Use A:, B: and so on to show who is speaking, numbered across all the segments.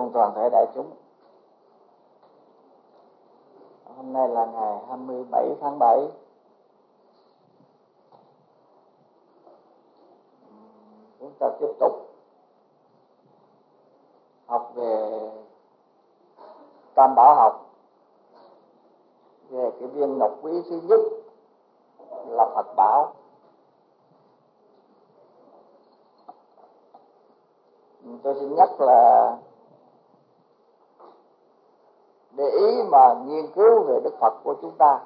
A: cùng toàn thể đại chúng. Hôm nay là ngày 27 tháng 7. Chúng ta tiếp tục học về Tam Bảo học, về cái viên ngọc quý thứ nhất là Phật Bảo. Tôi xin nhắc là để ý mà nghiên cứu về Đức Phật của chúng ta,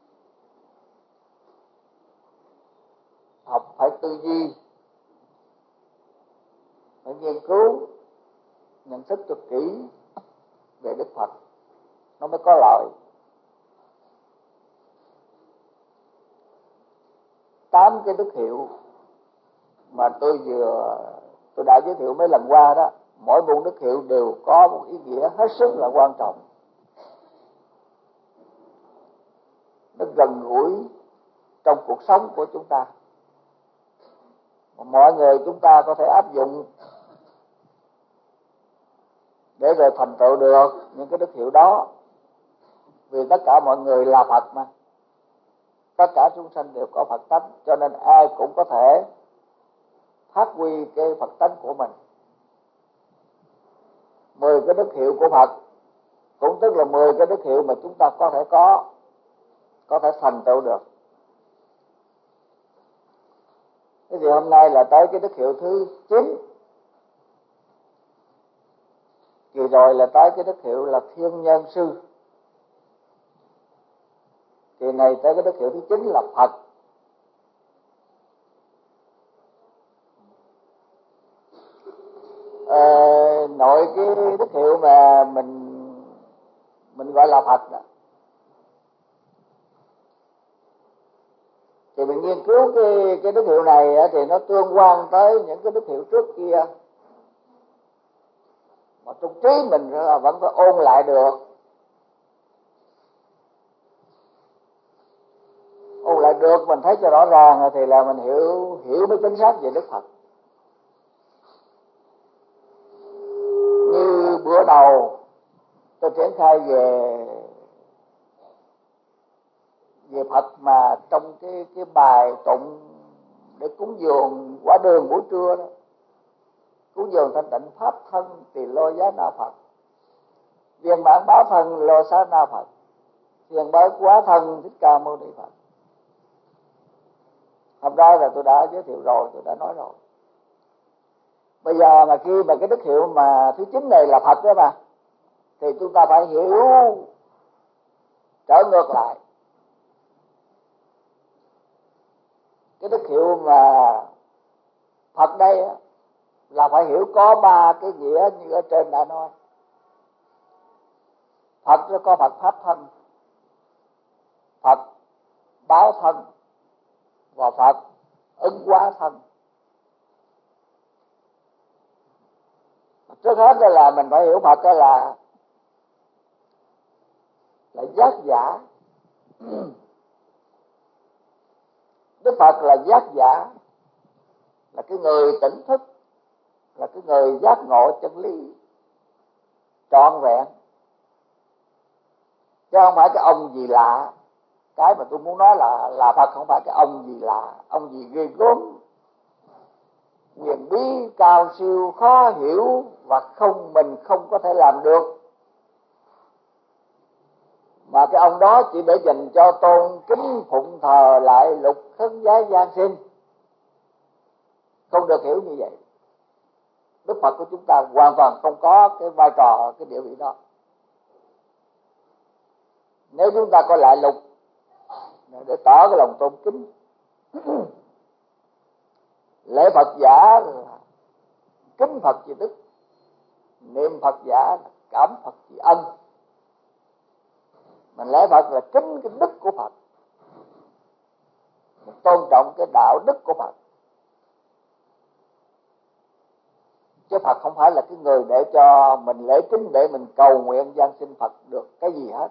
A: học phải tư duy, phải nghiên cứu, nhận thức cho kỹ về Đức Phật, nó mới có lợi. 8 cái đức hiệu mà tôi đã giới thiệu mấy lần qua đó, mỗi một đức hiệu đều có một ý nghĩa hết sức là quan trọng. Nó gần gũi trong cuộc sống của chúng ta, mọi người chúng ta có thể áp dụng để rồi thành tựu được những cái đức hiệu đó. Vì tất cả mọi người là Phật mà, tất cả chúng sanh đều có Phật tánh, cho nên ai cũng có thể phát huy cái Phật tánh của mình. 10 cái đức hiệu của Phật cũng tức là 10 cái đức hiệu mà chúng ta có thể thành tựu được. Thế thì hôm nay là tới cái đức hiệu thứ 9. Kỳ rồi là tới cái đức hiệu là Thiên Nhân Sư. Kỳ này tới cái đức hiệu thứ 9 là Phật. Nội cái đức hiệu mà mình gọi là Phật đó, thì mình nghiên cứu cái đức hiệu này thì nó tương quan tới những cái đức hiệu trước kia, mà trong trí mình vẫn phải ôn lại được. Ôn lại được mình thấy cho rõ ràng thì là mình hiểu mới chính xác về Đức Phật. Như bữa đầu tôi triển khai về Phật mà trong cái bài tụng để cúng dường quả đường buổi trưa đó, cúng dường thanh tịnh pháp thân tỳ lô giá na Phật, viên mãn báo thân lô xá na Phật, viên bái quá thân Thích Ca Mâu Ni Phật. Hôm nay là tôi đã giới thiệu rồi, tôi đã nói rồi. Bây giờ mà khi mà cái đức hiệu mà thứ 9 này là Phật đó mà, thì chúng ta phải hiểu trở ngược lại. Cái đức hiệu mà Phật đây là phải hiểu có 3 cái nghĩa như ở trên đã nói. Phật nó có Phật pháp thân, Phật báo thân và Phật ứng hóa thân. Trước hết là mình phải hiểu Phật là giác giả. Đức Phật là giác giả, là cái người tỉnh thức, là cái người giác ngộ chân lý trọn vẹn, chứ không phải cái ông gì lạ. Cái mà tôi muốn nói là Phật không phải cái ông gì lạ, ông gì ghê gớm, huyền bí, cao siêu, khó hiểu và mình không có thể làm được. Mà cái ông đó chỉ để dành cho tôn kính phụng thờ lại lục khấn vái gian sinh. Không được hiểu như vậy. Đức Phật của chúng ta hoàn toàn không có cái vai trò, cái địa vị đó. Nếu chúng ta có lại lục để tỏ cái lòng tôn kính, lễ Phật giả là kính Phật vì đức, niệm Phật giả là cảm Phật vì ân. Mình lễ Phật là kính cái đức của Phật, mình tôn trọng cái đạo đức của Phật. Chứ Phật không phải là cái người để cho mình lễ kính để mình cầu nguyện van xin Phật được cái gì hết.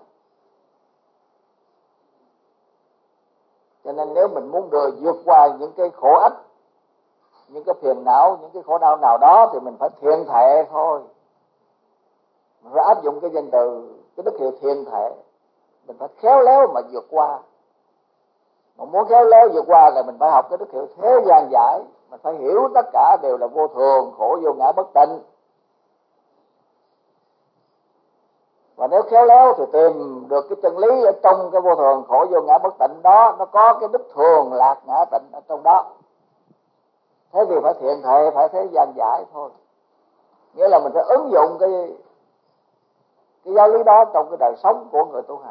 A: Cho nên nếu mình muốn vượt qua những cái khổ ách, những cái phiền não, những cái khổ đau nào đó thì mình phải thiện thệ thôi. phải áp dụng cái danh từ, cái đức hiệu thiện thể. Mình phải khéo léo mà vượt qua. Mà muốn khéo léo vượt qua là mình phải học cái đức hiệu thế gian giải. Mình phải hiểu tất cả đều là vô thường, khổ vô ngã bất tịnh. Và nếu khéo léo thì tìm được cái chân lý ở trong cái vô thường, khổ vô ngã bất tịnh đó, nó có cái đức thường lạc ngã tịnh ở trong đó. Thế thì phải thiện thể, phải thế gian giải thôi. Nghĩa là mình phải ứng dụng cái giáo lý đó trong cái đời sống của người tu hành.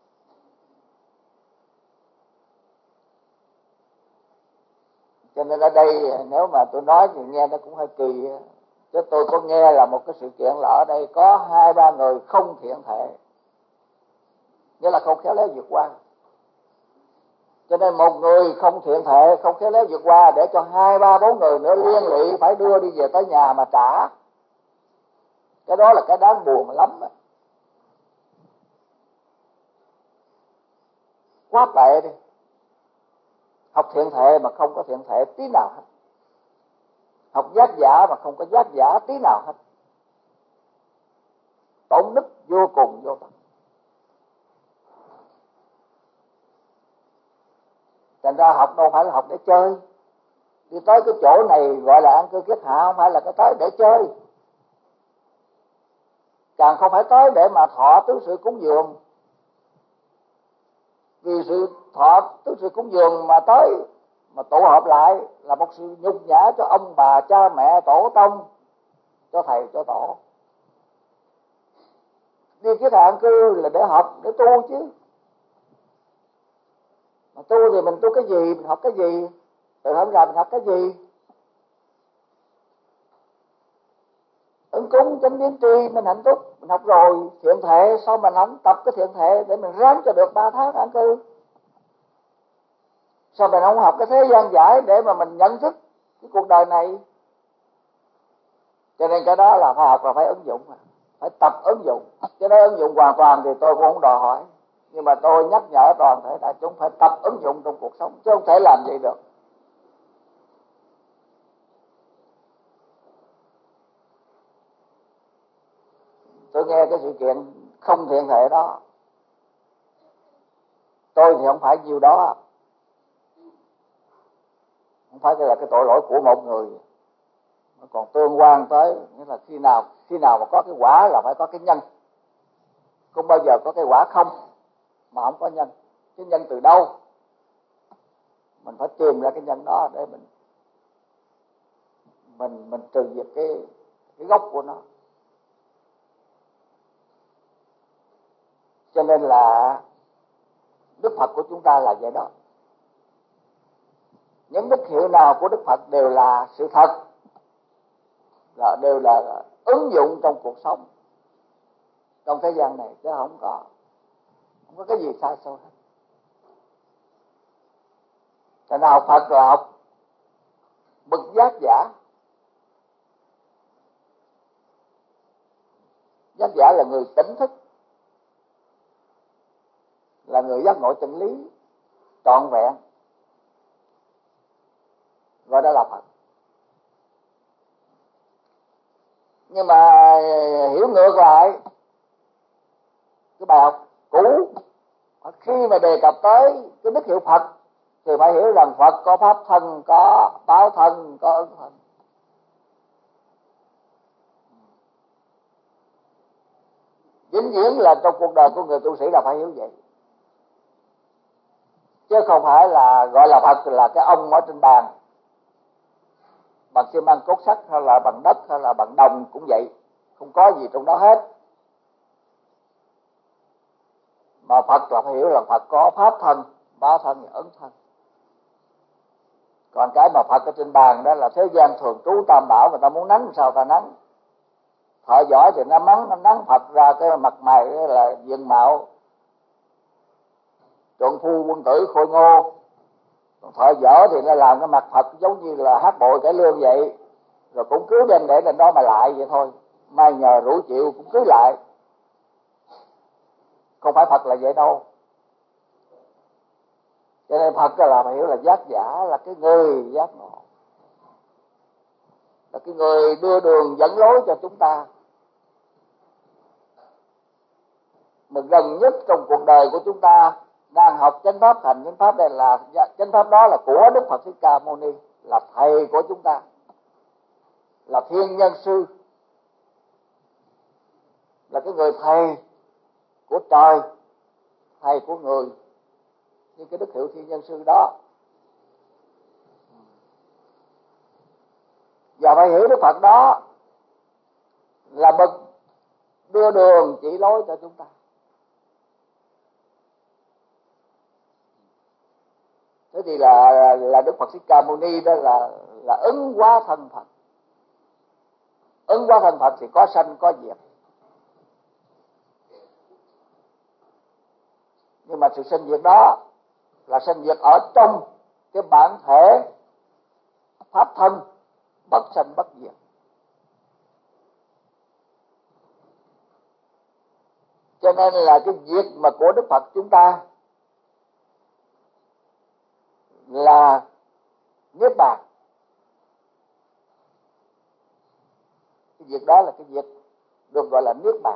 A: Cho nên ở đây nếu mà tôi nói thì nghe nó cũng hơi kỳ, chứ tôi có nghe là một cái sự kiện là ở đây có 2-3 người không thiện thể, nghĩa là không khéo léo vượt qua. Cho nên một người không thiện thể, không khéo léo vượt qua, để cho 2-3-4 người nữa liên lụy phải đưa đi về tới nhà mà trả. Cái đó là cái đáng buồn lắm. Quá tệ đi. Học thiện thể mà không có thiện thể tí nào hết. Học giác giả mà không có giác giả tí nào hết. Tổn đức vô cùng vô tận. Thành ra học đâu phải là học để chơi. Đi tới cái chỗ này gọi là an cư kiết hạ, không phải là cái tới để chơi. Càng không phải tới để mà thọ tứ sự cúng dường. Vì sự thọ tứ sự cúng dường mà tới, mà tụ họp lại là một sự nhục nhã cho ông bà, cha mẹ, tổ tông, cho thầy, cho tổ. Đi kiết hạ an cư là để học, để tu chứ. Mà tu thì mình tu cái gì, mình học cái gì, từ hôm ra mình học cái gì. Ứng cúng chánh biến tri mình hạnh phúc, mình học rồi. Thiện thể sao mình không tập cái thiện thể để mình ráng cho được 3 tháng an cư? Sao mình không học cái thế gian giải để mà mình nhận thức cái cuộc đời này? Cho nên cái đó là phải học, là phải ứng dụng, phải tập ứng dụng. Cái đó ứng dụng hoàn toàn thì tôi cũng không đòi hỏi, nhưng mà tôi nhắc nhở toàn thể đại chúng phải tập ứng dụng trong cuộc sống, chứ không thể làm vậy được. Tôi nghe cái sự kiện không thiện thể đó, tôi thì không phải nhiều đó, không phải là cái tội lỗi của một người, nó còn tương quan tới, nghĩa là khi nào mà có cái quả là phải có cái nhân, không bao giờ có cái quả không mà không có nhân. Cái nhân từ đâu? Mình phải tìm ra cái nhân đó để mình trừ diệt cái gốc của nó. Cho nên là Đức Phật của chúng ta là vậy đó. Những đức hiệu nào của Đức Phật đều là sự thật, đều là ứng dụng trong cuộc sống, trong thế gian này, chứ không có cái gì xa xôi hết. Cho nên học Phật là học bậc giác giả. Giác giả là người tỉnh thức, là người giác ngộ chân lý trọn vẹn, gọi đó là Phật. Nhưng mà hiểu ngược lại cái bài học cũ, khi mà đề cập tới cái đức hiệu Phật thì phải hiểu rằng Phật có pháp thân, có báo thân, có ứng thân. Vĩnh viễn là trong cuộc đời của người tu sĩ là phải hiểu vậy, chứ không phải là gọi là Phật là cái ông ở trên bàn bằng xi măng cốt sắt, hay là bằng đất, hay là bằng đồng cũng vậy, không có gì trong đó hết. Mà Phật là phải hiểu là Phật có pháp thân, báo thân và ứng thân. Còn cái mà Phật ở trên bàn đó là thế gian thường trú tam bảo, người ta muốn nắng sao ta nắng. Thợ giỏi thì nó nắng Phật ra cái mặt mày là diện mạo trượng phu quân tử khôi ngô. Còn thợ dở thì nó làm cái mặt Phật giống như là hát bội cải lương vậy, rồi cũng cứ đem để lên đó mà lại vậy thôi, mai nhờ rủ chịu cũng cứ lại. Không phải Phật là vậy đâu. Cho nên Phật là phải hiểu là giác giả, là cái người giác ngộ, là cái người đưa đường dẫn lối cho chúng ta. mà gần nhất trong cuộc đời của chúng ta đang học chánh pháp, thành chánh pháp, đây là chánh pháp đó là của Đức Phật Thích Ca Mâu Ni, là thầy của chúng ta, là thiên nhân sư, là cái người thầy của trời, thầy của người, như cái đức hiệu thiên nhân sư đó. Và phải hiểu Đức Phật đó là bậc đưa đường chỉ lối cho chúng ta. Thế thì là Đức Phật Thích Ca Mâu Ni đó là ứng hóa thân Phật. Ứng hóa thân Phật thì có sanh có diệt. Nhưng mà sự sanh diệt đó là sanh diệt ở trong cái bản thể pháp thân bất sanh bất diệt. Cho nên là cái việc mà của Đức Phật chúng ta là niết bàn. Cái việc đó là cái việc được gọi là niết bàn.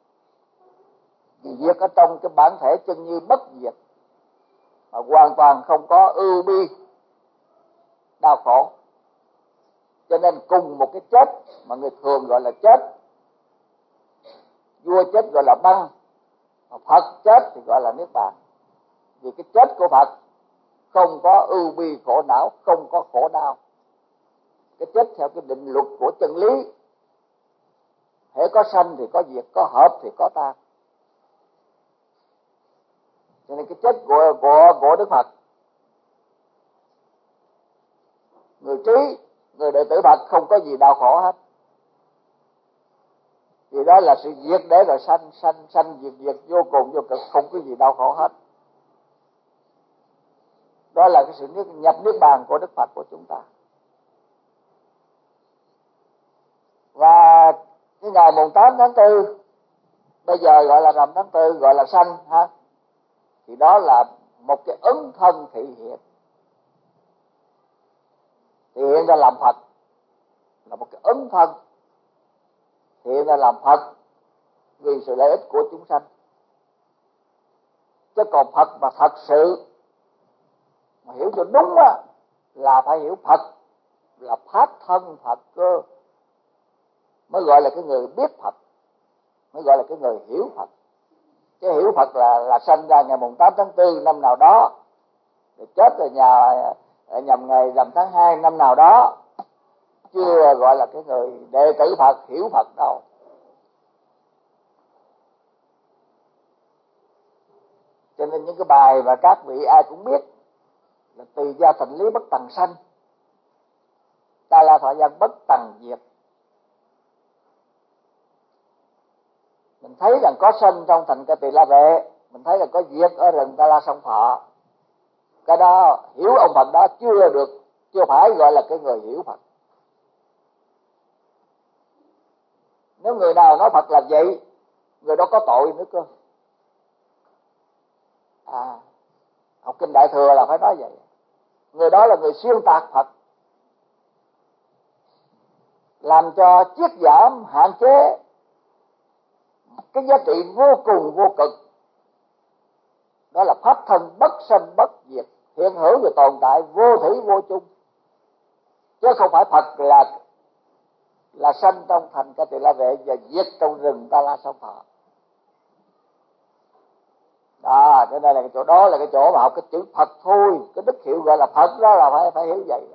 A: Vì việc ở trong cái bản thể chân như bất diệt, mà hoàn toàn không có ưu bi đau khổ. Cho nên cùng một cái chết mà người thường gọi là chết, vua chết gọi là băng, mà Phật chết thì gọi là niết bàn. Vì cái chết của Phật không có ưu bi khổ não, không có khổ đau. Cái chết theo cái định luật của chân lý, hễ có sanh thì có diệt, có hợp thì có tan. Cho nên cái chết của Đức Phật, người trí, người đệ tử Phật không có gì đau khổ hết. Vì đó là sự diệt để rồi sanh diệt vô cùng vô cực, không có gì đau khổ hết. Đó là cái sự nhập niết bàn của Đức Phật của chúng ta. Và cái ngày mùng 8 tháng 4, bây giờ gọi là rằm tháng 4, gọi là sanh ha, thì đó là một cái ứng thân thị hiện. Thì hiện ra làm Phật là một cái ứng thân, thì hiện ra làm Phật vì sự lợi ích của chúng sanh. Chứ còn Phật mà thật sự mà hiểu cho đúng á, là phải hiểu Phật là pháp thân Phật cơ, mới gọi là cái người biết Phật, mới gọi là cái người hiểu Phật. Chứ hiểu Phật là sanh ra ngày mùng 8 tháng 4 năm nào đó, rồi chết rồi nhằm ngày rằm tháng 2 năm nào đó, chưa gọi là cái người đệ tử Phật hiểu Phật đâu. Cho nên những cái bài mà các vị ai cũng biết là tùy gia thành lý bất tầng sanh, ta la thọ dân bất tầng diệt. Mình thấy rằng có sanh trong thành Ca Tỳ La Vệ, mình thấy rằng có diệt ở rừng Ta La Sông Thọ. Cái đó hiểu ông Phật đó chưa phải gọi là cái người hiểu Phật. Nếu người nào nói Phật là vậy, người đó có tội nữa cơ. Học kinh Đại Thừa là phải nói vậy. Người đó là người xuyên tạc Phật, làm cho chiết giảm, hạn chế cái giá trị vô cùng vô cực. Đó là pháp thân bất sanh bất diệt, hiện hữu và tồn tại vô thủy vô chung. Chứ không phải Phật là sanh trong thành Ca Tỳ La Vệ và diệt trong rừng Ta La Sông Thọ. Đó, cho nên là cái chỗ đó là cái chỗ mà học cái chữ Phật thôi. Cái đức hiệu gọi là Phật đó là phải hiểu vậy.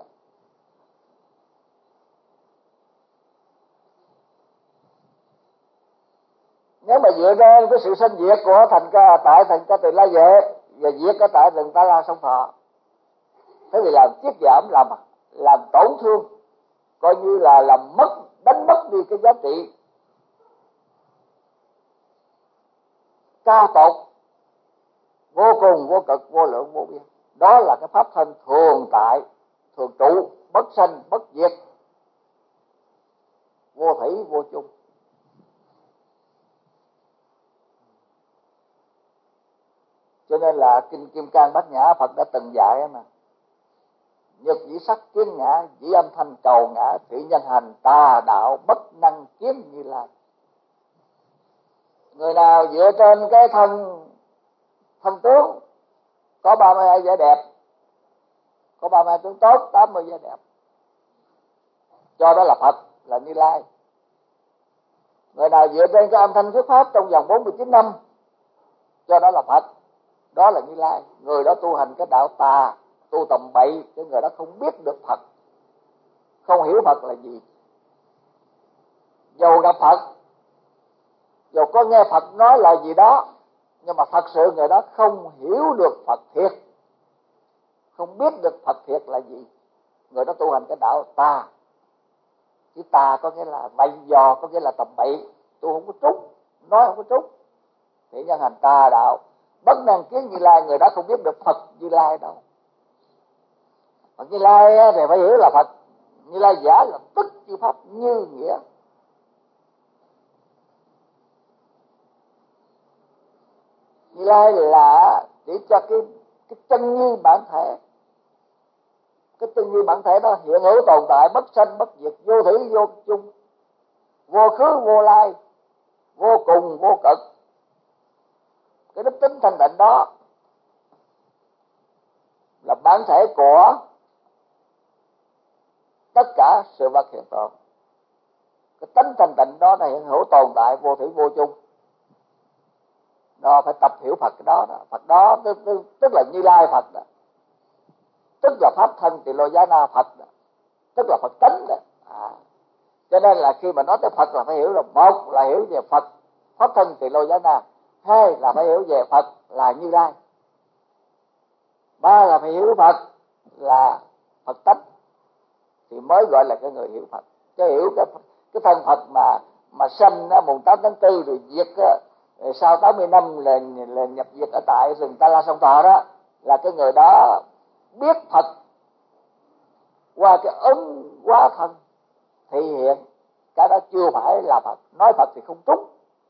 A: Nếu mà dựa ra cái sự sanh diệt của tại thành Ca Tỳ La Vệ và diệt ở tại rừng Ta La Sông Thọ, thế thì làm chiết giảm, làm tổn thương, coi như là làm đánh mất đi cái giá trị cao tột, vô cùng vô cực, vô lượng vô biên. Đó là cái pháp thân thường tại, thường trụ, bất sanh bất diệt, vô thủy vô chung. Cho nên là kinh Kim Cang Bát Nhã Phật đã từng dạy mà: nhật dĩ sắc kiến ngã, dĩ âm thanh cầu ngã, thị nhân hành tà đạo bất năng kiếm Như Lai. Người nào dựa trên cái thân tướng có 32 vẻ đẹp, có 32 tướng tốt, 80 vẻ đẹp, cho đó là Phật, là Như Lai. Người nào dựa trên cái âm thanh thuyết pháp trong vòng 49 năm, cho đó là Phật, đó là Như Lai. Người đó tu hành cái đạo tà, tu tầm bậy, cái người đó không biết được Phật, không hiểu Phật là gì. Dầu gặp Phật, dầu có nghe Phật nói là gì đó, nhưng mà thật sự người đó không hiểu được Phật thiệt, không biết được Phật thiệt là gì. Người đó tu hành cái đạo tà. Chứ tà có nghĩa là bậy dò, có nghĩa là tầm bậy, tu không có trúng, nói không có trúng, thì nhân hành tà đạo, bất năng kiến Như Lai. Người đó không biết được Phật Như Lai đâu. Phật Như Lai thì phải hiểu là Phật Như Lai giả là tức chư pháp như nghĩa. Như Lai là chỉ cho cái chân như bản thể. Cái chân như bản thể đó hiện hữu tồn tại, bất sanh bất diệt, vô thủy vô chung, vô khứ vô lai, vô cùng vô cực. Cái đức tính thanh tịnh đó là bản thể của tất cả sự vật hiện tượng. Cái tính thanh tịnh đó là hiện hữu tồn tại, vô thủy vô chung. Đó phải tập hiểu Phật cái đó. Phật đó tức là Như Lai Phật đó. Tức là pháp thân Tỳ Lô Giá Na Phật đó. Tức là Phật tánh đó. Cho nên là khi mà nói tới Phật là phải hiểu là một là hiểu về Phật pháp thân Tỳ Lô Giá Na, hai là phải hiểu về Phật là Như Lai, ba là phải hiểu Phật là Phật tánh, thì mới gọi là cái người hiểu Phật. Chứ hiểu cái thân Phật mà sanh mùng 8 tháng 4 rồi diệt rồi sau 80 năm là nhập diệt ở tại rừng Ta La Sông Thọ đó, là cái người đó biết Phật qua cái ứng hóa thân thị hiện, cái đó chưa phải là Phật. Nói Phật thì không trúng.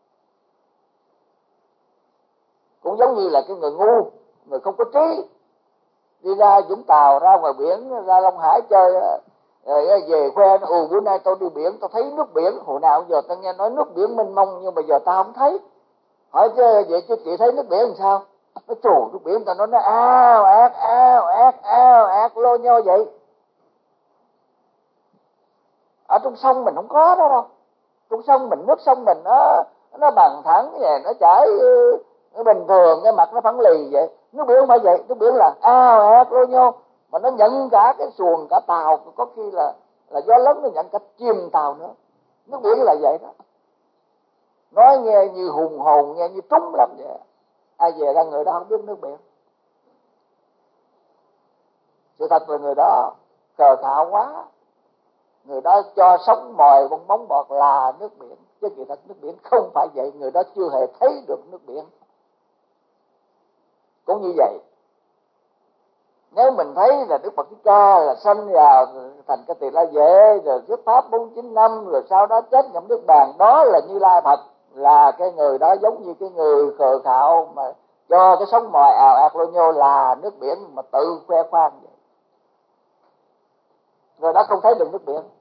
A: Cũng giống như là cái người ngu, người không có trí, đi ra Vũng Tàu, ra ngoài biển, ra Long Hải chơi, rồi về khoe bữa nay tôi đi biển, tôi thấy nước biển. Hồi nào giờ tao nghe nói nước biển mênh mông, nhưng mà giờ tao không thấy. Hỏi chứ vậy chứ chị thấy nước biển làm sao? Nó trù nước biển, tao nói nó ao ạt lô nhô vậy. Ở trong sông mình không có đó đâu. Trong sông mình, nước sông mình nó bằng thẳng vậy, nó chảy nó bình thường, cái mặt nó phẳng lì vậy. Nước biển không phải vậy, nước biển là ao ạt lô nhô, mà nó nhận cả cái xuồng cả tàu, có khi là gió lớn nó nhận cả chìm tàu nữa. Nước biển là vậy đó. Nói nghe như hùng hồn, nghe như trúng lắm vậy. Ai về ra người đó không biết nước biển. Sự thật là người đó khờ khạo quá. Người đó cho sống mồi bong bóng bọt là nước biển, chứ kỳ thật nước biển không phải vậy. Người đó chưa hề thấy được nước biển. Cũng như vậy, nếu mình thấy là Đức Phật Thích Ca là sanh vào thành cái Tỳ La Vệ, rồi thuyết pháp 49 năm, rồi sau đó chết nhậm Niết Bàn, đó là Như Lai Phật. Là cái người đó giống như cái người khờ khạo mà cho cái sống mồi ào ạt lô nhô là nước biển, mà tự khoe khoang vậy. Người đó không thấy được nước biển.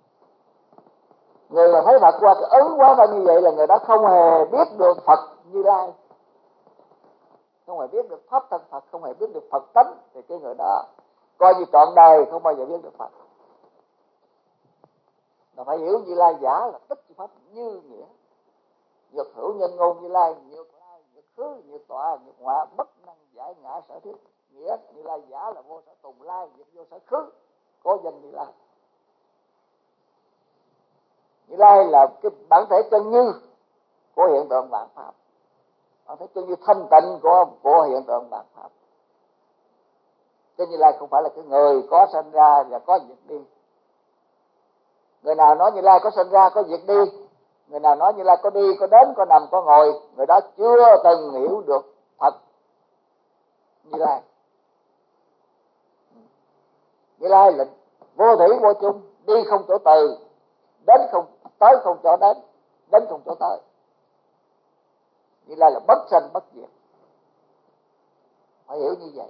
A: Người mà thấy Phật qua cái ấn quá thân như vậy là người đó không hề biết được Phật Như Lai, không hề biết được pháp thân Phật, không hề biết được Phật tánh. Thì cái người đó coi như trọn đời không bao giờ biết được Phật. Mà phải hiểu Như Lai giả là tất pháp như nghĩa, nhược hữu nhân ngôn Như Lai, nhược lai nhược khứ, nhược tọa nhược ngoại, bất năng giải ngã sở thiết. Nghĩa Như Lai giả là vô sở tùng lai, diệt vô sở khứ, có danh Như Lai. Như Lai là cái bản thể chân như của hiện tượng vạn pháp, bản thể chân như thanh tịnh của hiện tượng vạn pháp. Chứ Như Lai không phải là cái người có sinh ra và có diệt đi. Người nào nói Như Lai có sinh ra có diệt đi, người nào nói Như Lai có đi có đến có nằm có ngồi, người đó chưa từng hiểu được Phật Như Lai. Như Lai là vô thủy vô chung, đi không chỗ từ, đến không tới không chỗ đến, đến không chỗ tới. Như Lai là bất sanh bất diệt. Phải hiểu như vậy.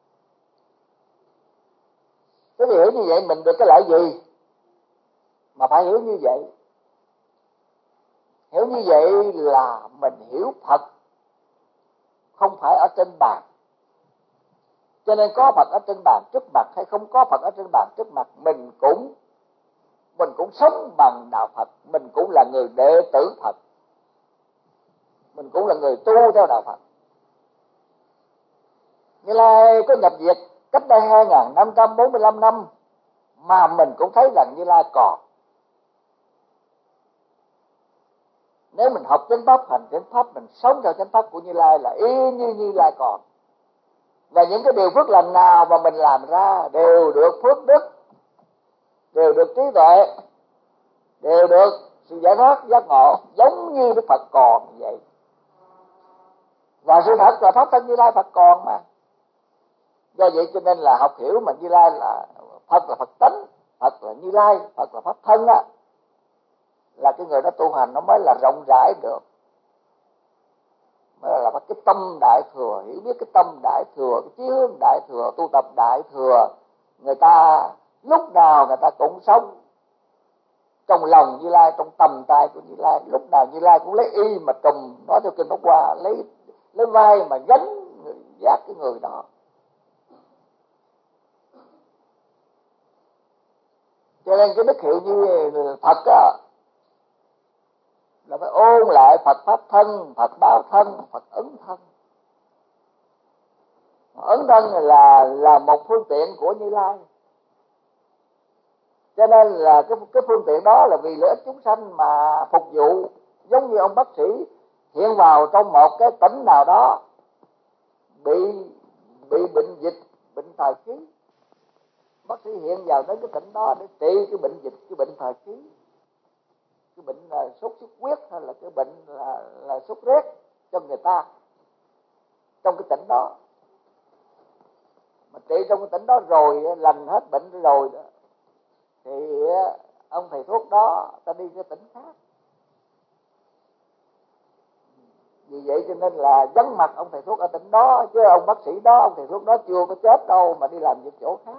A: Thế thì hiểu như vậy mình được cái lợi gì mà phải hiểu như vậy? Hiểu Hiểu như vậy là mình hiểu Phật không phải ở trên bàn. Cho nên có Phật ở trên bàn trước mặt hay không có Phật ở trên bàn trước mặt, mình cũng sống bằng đạo Phật, mình cũng là người đệ tử Phật, mình cũng là người tu theo đạo Phật. Như Lai có nhập diệt cách đây 2545 năm mà mình cũng thấy rằng Như Lai còn. Nếu mình học chánh pháp, hành chánh pháp, mình sống theo chánh pháp của Như Lai là y như Như Lai còn. Và những cái điều phước lành nào mà mình làm ra đều được phước đức, đều được trí tuệ, đều được sự giải thoát giác ngộ, giống như Đức Phật còn vậy. Và sự thật là pháp thân Như Lai Phật còn mà. Do vậy cho nên là học hiểu mà Như Lai là Phật tánh, Phật là Như Lai, Phật là pháp thân á, là cái người đó tu hành nó mới là rộng rãi được, mới là cái tâm đại thừa, hiểu biết cái tâm đại thừa, cái chí hướng đại thừa, tu tập đại thừa. Người ta lúc nào người ta cũng sống trong lòng Như Lai, trong tầm tay của Như Lai, lúc nào Như Lai cũng lấy y mà trùm, nói theo kinh Pháp Hoa, lấy vai mà gánh vác cái người đó. Cho nên cái đức hiệu như Phật á là phải ôn lại Phật pháp thân, Phật báo thân, Phật ứng thân. Ứng thân là một phương tiện của Như Lai. Cho nên là cái phương tiện đó là vì lợi ích chúng sanh mà phục vụ. Giống như ông bác sĩ hiện vào trong một cái tỉnh nào đó bị bệnh dịch, bệnh thời khí, bác sĩ hiện vào đến cái tỉnh đó để trị cái bệnh dịch, cái bệnh thời khí, cái bệnh là sốt xuất huyết hay là cái bệnh là sốt rét cho người ta trong cái tỉnh đó. Mà trị trong cái tỉnh đó rồi, lành hết bệnh rồi đó, thì ông thầy thuốc đó ta đi cái tỉnh khác. Vì vậy cho nên là vắng mặt ông thầy thuốc ở tỉnh đó, chứ ông bác sĩ đó, ông thầy thuốc đó chưa có chết đâu mà đi làm việc chỗ khác.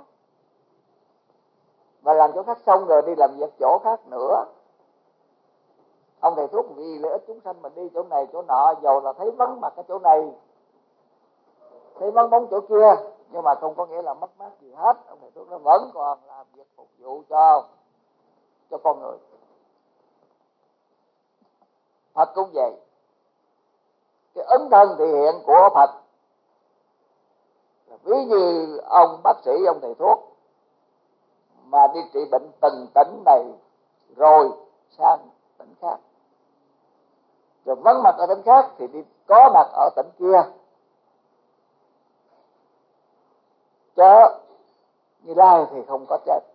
A: Và làm chỗ khác xong rồi đi làm việc chỗ khác nữa. Ông thầy thuốc vì lợi ích chúng sanh mà đi chỗ này chỗ nọ, dầu là thấy vắng mặt ở chỗ này, thấy vắng bóng chỗ kia, nhưng mà không có nghĩa là mất mát gì hết. Ông thầy thuốc nó vẫn còn làm việc phục vụ cho con người. Phật cũng vậy. Cái ấn thân thể hiện của Phật là ví như ông bác sĩ, ông thầy thuốc mà đi trị bệnh từng tỉnh này rồi sang tỉnh khác, rồi vắng mặt ở tỉnh khác thì đi có mặt ở tỉnh kia. Chớ Như Lai thì không có chết.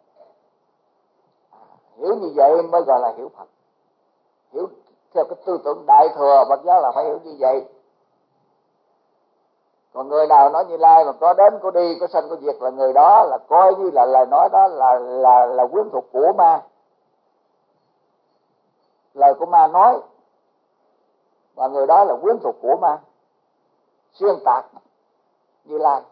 A: Hiểu như vậy mới gọi là hiểu Phật. Hiểu theo cái tư tưởng đại thừa Phật giáo là phải hiểu như vậy. Còn người nào nói Như Lai mà có đến có đi, có sanh có diệt là người đó là coi như là lời nói đó là quyến thuộc của ma. Lời của ma nói, và người đó là quyến thuộc của ma, xuyên tạc Như Lai,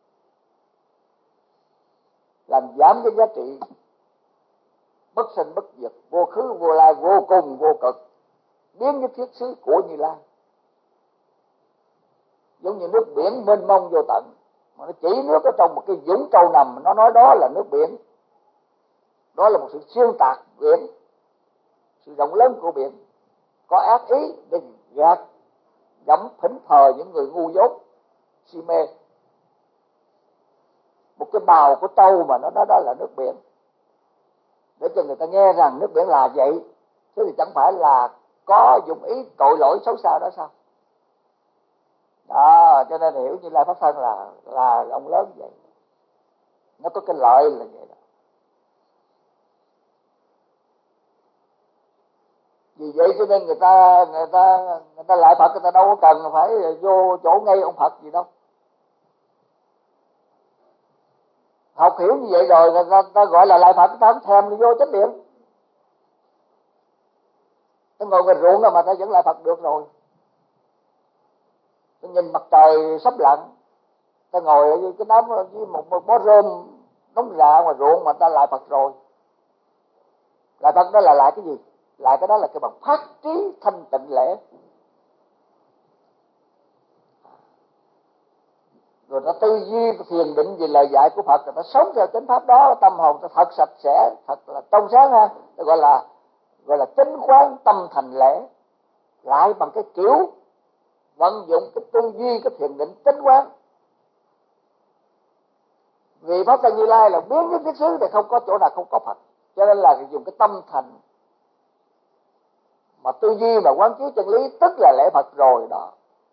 A: làm giảm cái giá trị bất sinh bất diệt, vô khứ vô lai, vô cùng vô cực, biến cái thiết xứ của Như Lai. Giống như nước biển mênh mông vô tận, mà nó chỉ nước ở trong một cái vũng trâu nằm, nó nói đó là nước biển. Đó là một sự xuyên tạc biển, sự rộng lớn của biển, có ác ý để gạt gẫm thỉnh thờ những người ngu dốt si mê. Một cái bào của trâu mà nó nói đó là nước biển, để cho người ta nghe rằng nước biển là vậy. Thế thì chẳng phải là có dụng ý tội lỗi xấu xa đó sao? Đó, cho nên hiểu Như Lai pháp thân là rộng lớn vậy. Nó có cái lợi là vậy đó. Vì vậy cho nên người ta lại Phật, người ta đâu có cần phải vô chỗ ngay ông Phật gì đâu. Học hiểu như vậy rồi người ta gọi là lại Phật, người ta không thèm vô chánh điện. Nó ngồi gần ruộng mà ta vẫn lại Phật được rồi. Tôi nhìn mặt trời sắp lặn, ta ngồi ở cái đám với một bó rơm nóng rạ ngoài ruộng mà ta lại Phật rồi. Lại Phật đó là lại cái gì? lại cái đó là cái bằng phát trí thanh tịnh lễ. Rồi nó tư duy thiền định về lời dạy của Phật, rồi nó sống theo chánh pháp đó, tâm hồn nó thật sạch sẽ, thật là trong sáng ha. Nó gọi là chánh quán tâm thành lễ, lại bằng cái kiểu vận dụng cái tư duy, cái thiền định chánh quán. Vì Pháp Thân Như Lai là biến nhất thiết xứ thì không có chỗ nào không có Phật, cho nên là dùng cái tâm thành mà tư duy mà quán chiếu chân lý, tức là lễ Phật rồi đó.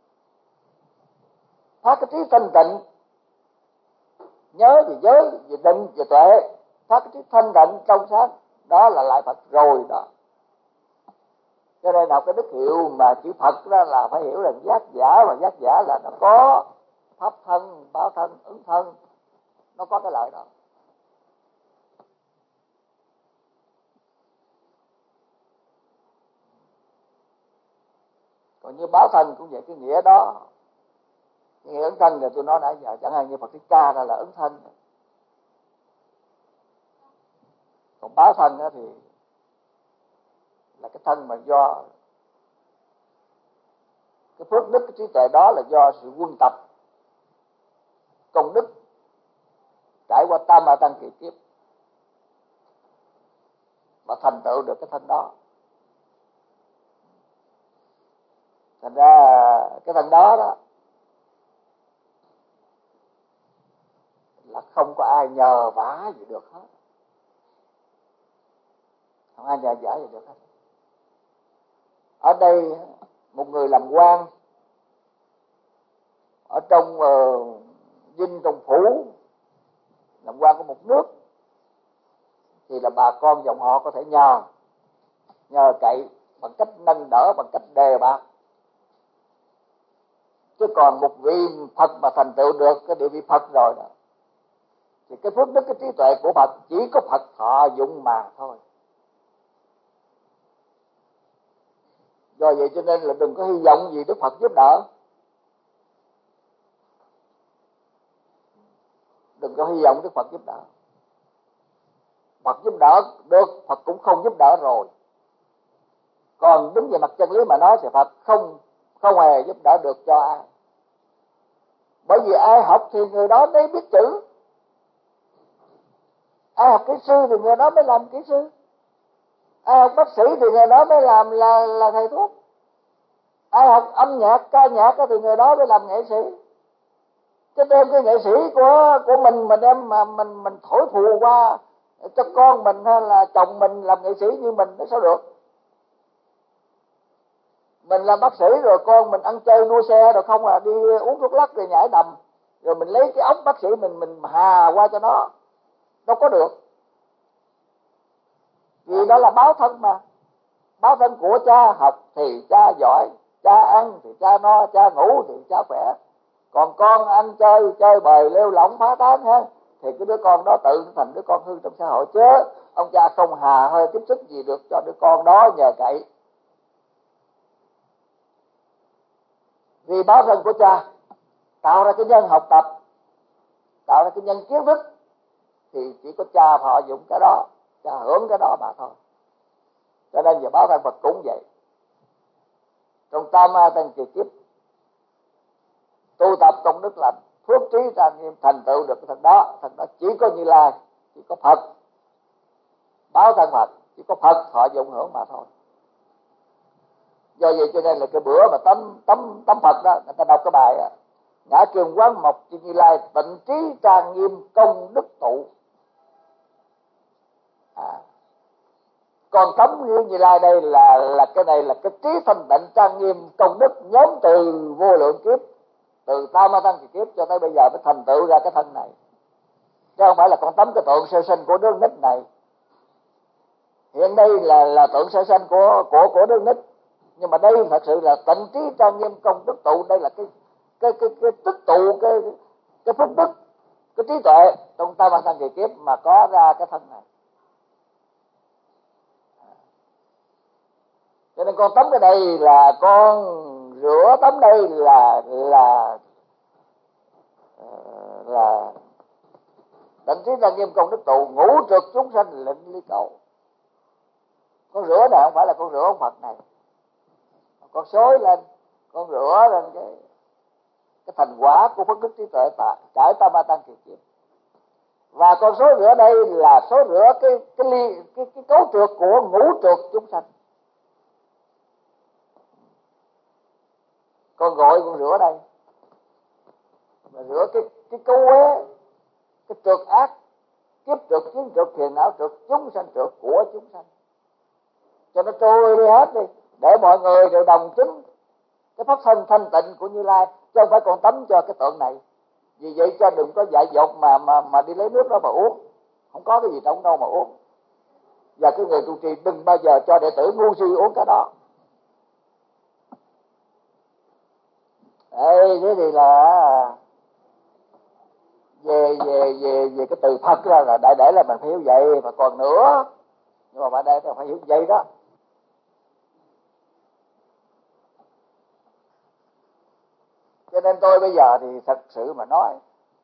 A: Phát cái trí thanh tịnh, nhớ về giới, về định, về tuệ, phát cái trí thanh tịnh trong sáng, đó là lại Phật rồi đó. Cho nên đọc cái đức hiệu mà chữ Phật đó là phải hiểu là giác giả, mà giác giả là nó có pháp thân, báo thân, ứng thân, nó có cái lợi đó. Còn như báo thân cũng vậy, cái nghĩa đó, cái nghĩa ứng thân thì tôi nói nãy giờ, chẳng hạn như Phật Thích Ca ra là ứng thân. Còn báo thân đó thì là cái thân mà do cái phước đức, cái trí tuệ đó là do sự quân tập công đức trải qua tam ma tăng kỳ kiếp và thành tựu được cái thân đó. Thành ra cái thân đó đó là không có ai nhờ vả gì được hết, không ai nhờ vả gì được hết. Ở đây một người làm quan ở trong dinh trong phủ, làm quan của một nước, thì là bà con dòng họ có thể nhờ cậy bằng cách nâng đỡ, bằng cách đề bạt. Chứ còn một vị Phật mà thành tựu được cái địa vị Phật rồi đó, thì cái phước đức, cái trí tuệ của Phật chỉ có Phật thọ dụng mà thôi. Do vậy cho nên là đừng có hy vọng gì Đức Phật giúp đỡ, đừng có hy vọng Đức Phật giúp đỡ. Phật giúp đỡ được, Phật cũng không giúp đỡ rồi. Còn đứng về mặt chân lý mà nói thì Phật không hề giúp đỡ được cho ai. Bởi vì ai học thì người đó mới biết chữ, ai học kỹ sư thì người đó mới làm kỹ sư, ai học bác sĩ thì người đó mới làm là thầy thuốc, ai học âm nhạc, ca nhạc thì người đó mới làm nghệ sĩ. Chứ đem cái nghệ sĩ của mình mà đem mà mình thổi phù qua cho con mình hay là chồng mình làm nghệ sĩ như mình, nó sao được? Mình làm bác sĩ rồi con mình ăn chơi đua xe rồi không à, đi uống thuốc lắc rồi nhảy đầm, rồi mình lấy cái óc bác sĩ mình hà qua cho nó, đâu có được. Vì đó là báo thân mà, báo thân của cha, học thì cha giỏi, cha ăn thì cha no, cha ngủ thì cha khỏe. Còn con ăn chơi bời lêu lỏng phá tán ha, thì cái đứa con đó tự thành đứa con hư trong xã hội, chứ ông cha không hà hơi tiếp sức gì được cho đứa con đó nhờ cậy. Vì báo thân của cha tạo ra cái nhân học tập, tạo ra cái nhân kiến thức, thì chỉ có cha thọ dụng cái đó, cha hưởng cái đó mà thôi. Cho nên về báo thân Phật cũng vậy. Trong tam ma tăng kỳ kiếp tu tập công đức lành, phước trí trang nghiêm, thành tựu được cái thần đó chỉ có Như Lai, chỉ có Phật báo thân Phật, chỉ có Phật thọ dụng hưởng mà thôi. Do vậy cho nên là cái bữa mà tấm Phật đó, người ta đọc cái bài á, ngã trường quán mộc chư Như Lai, tịnh trí trang nghiêm công đức tụ. Còn tấm Như Lai đây là cái này là cái trí thanh tịnh trang nghiêm công đức nhóm từ vô lượng kiếp, từ tam ma tăng kỳ kiếp cho tới bây giờ mới thành tựu ra cái thân này, chứ không phải là con tấm cái tượng sơ sinh của đứa nít này. Hiện đây là tượng sơ sinh của đứa nít, nhưng mà đây thật sự là tịnh trí trang nghiêm công đức tụ. Đây là cái tích tụ cái phước đức, cái trí tuệ trong tam ma tăng kỳ kiếp mà có ra cái thân này. Cho nên con tắm cái đây là con rửa tắm đây là tịnh trí trang nghiêm công đức tụ, ngũ trượt chúng sanh lệnh ly cầu. Con rửa này không phải là con rửa ông Phật này, con xối lên, con rửa lên cái thành quả của phước đức trí tuệ trải tam ma tăng kỳ kiếp. Và con số rửa đây là số rửa cái cấu trượt của ngũ trượt chúng sanh. Con gọi con rửa đây mà rửa cái cấu uế, cái trượt ác, kiếp trượt, kiến trượt, phiền não trượt, chúng sanh trượt của chúng sanh, cho nó trôi đi hết đi, để mọi người đều đồng chứng cái pháp thân thanh tịnh của Như Lai, chứ không phải còn tắm cho cái tượng này. Vì vậy cho đừng có dại dột mà đi lấy nước đó mà uống, không có cái gì trong đâu mà uống. Và cái người trụ trì đừng bao giờ cho đệ tử ngu si uống cái đó. Ê, thế thì là về cái từ Phật ra là đại để là mình phải hiểu vậy, và còn nữa, nhưng mà ở đây phải hiểu vậy đó. Cho nên tôi bây giờ thì thật sự mà nói,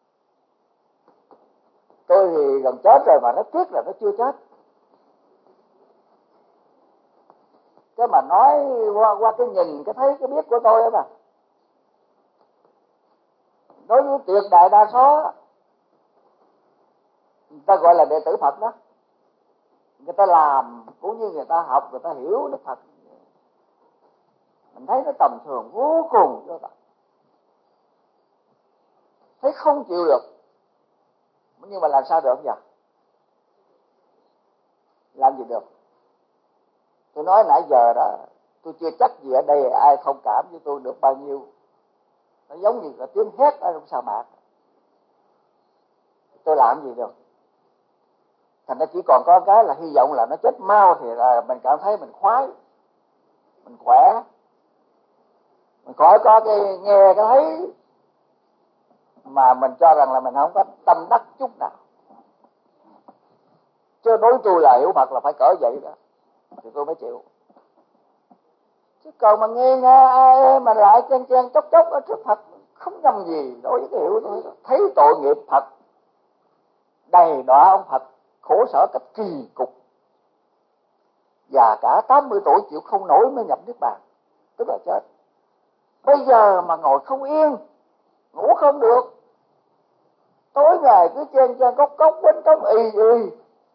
A: tôi thì gần chết rồi mà nó tiếc là nó chưa chết. Cái mà nói qua cái nhìn, cái thấy, cái biết của tôi đó mà. Đối với tuyệt đại đa số, người ta gọi là đệ tử Phật đó. Người ta làm cũng như người ta học, người ta hiểu Đức Phật. Mình thấy nó tầm thường vô cùng cho bạn. Thấy không chịu được. Nhưng mà làm sao được vậy? Làm gì được? Tôi nói nãy giờ đó, tôi chưa chắc gì ở đây ai thông cảm với tôi được bao nhiêu. Nó giống như là tiếng hét ở trong sa mạc. Tôi làm gì được? Thành ra chỉ còn có cái là hy vọng là nó chết mau thì là mình cảm thấy mình khoái, mình khỏe, mình khỏi có cái nghe cái thấy mà mình cho rằng là mình không có tâm đắc chút nào. Chứ đối tôi là hiểu Phật là phải cỡ vậy đó thì tôi mới chịu. Chứ còn mà nghe ai mà lại chen chốc ở trước Phật không nhầm gì đối với cái hiểu tôi. Thấy tội nghiệp Phật đầy đọa ông Phật khổ sở cách kỳ cục, già cả 80 tuổi chịu không nổi mới nhập niết bàn, tức là chết. Bây giờ mà ngồi không yên, ngủ không được, tối ngày cứ chen cốc quánh trống y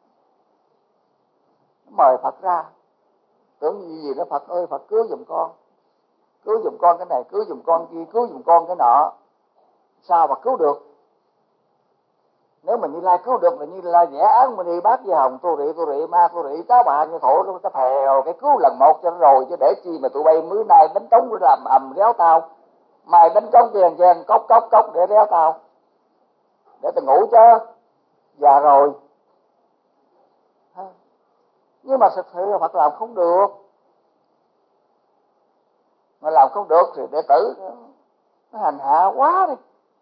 A: mời Phật ra, tưởng gì đó Phật ơi, Phật cứu giùm con cái này, cứu giùm con kia, cứu giùm con cái nọ. Sao mà cứu được? Nếu mà Như Lai cứu được là Như Lai nhẹ án mà đi bác với hồng tu rị ma tu rị tá bà như thổ nó phèo cái cứu lần một cho nó rồi, chứ để chi mà tụi bay mới nay đánh trống làm ầm réo tao, mai đánh trống chen cốc để réo tao, để tao ngủ chứ già rồi. Nhưng mà thực sự là Phật làm không được, mà làm không được thì đệ tử nó hành hạ quá đi,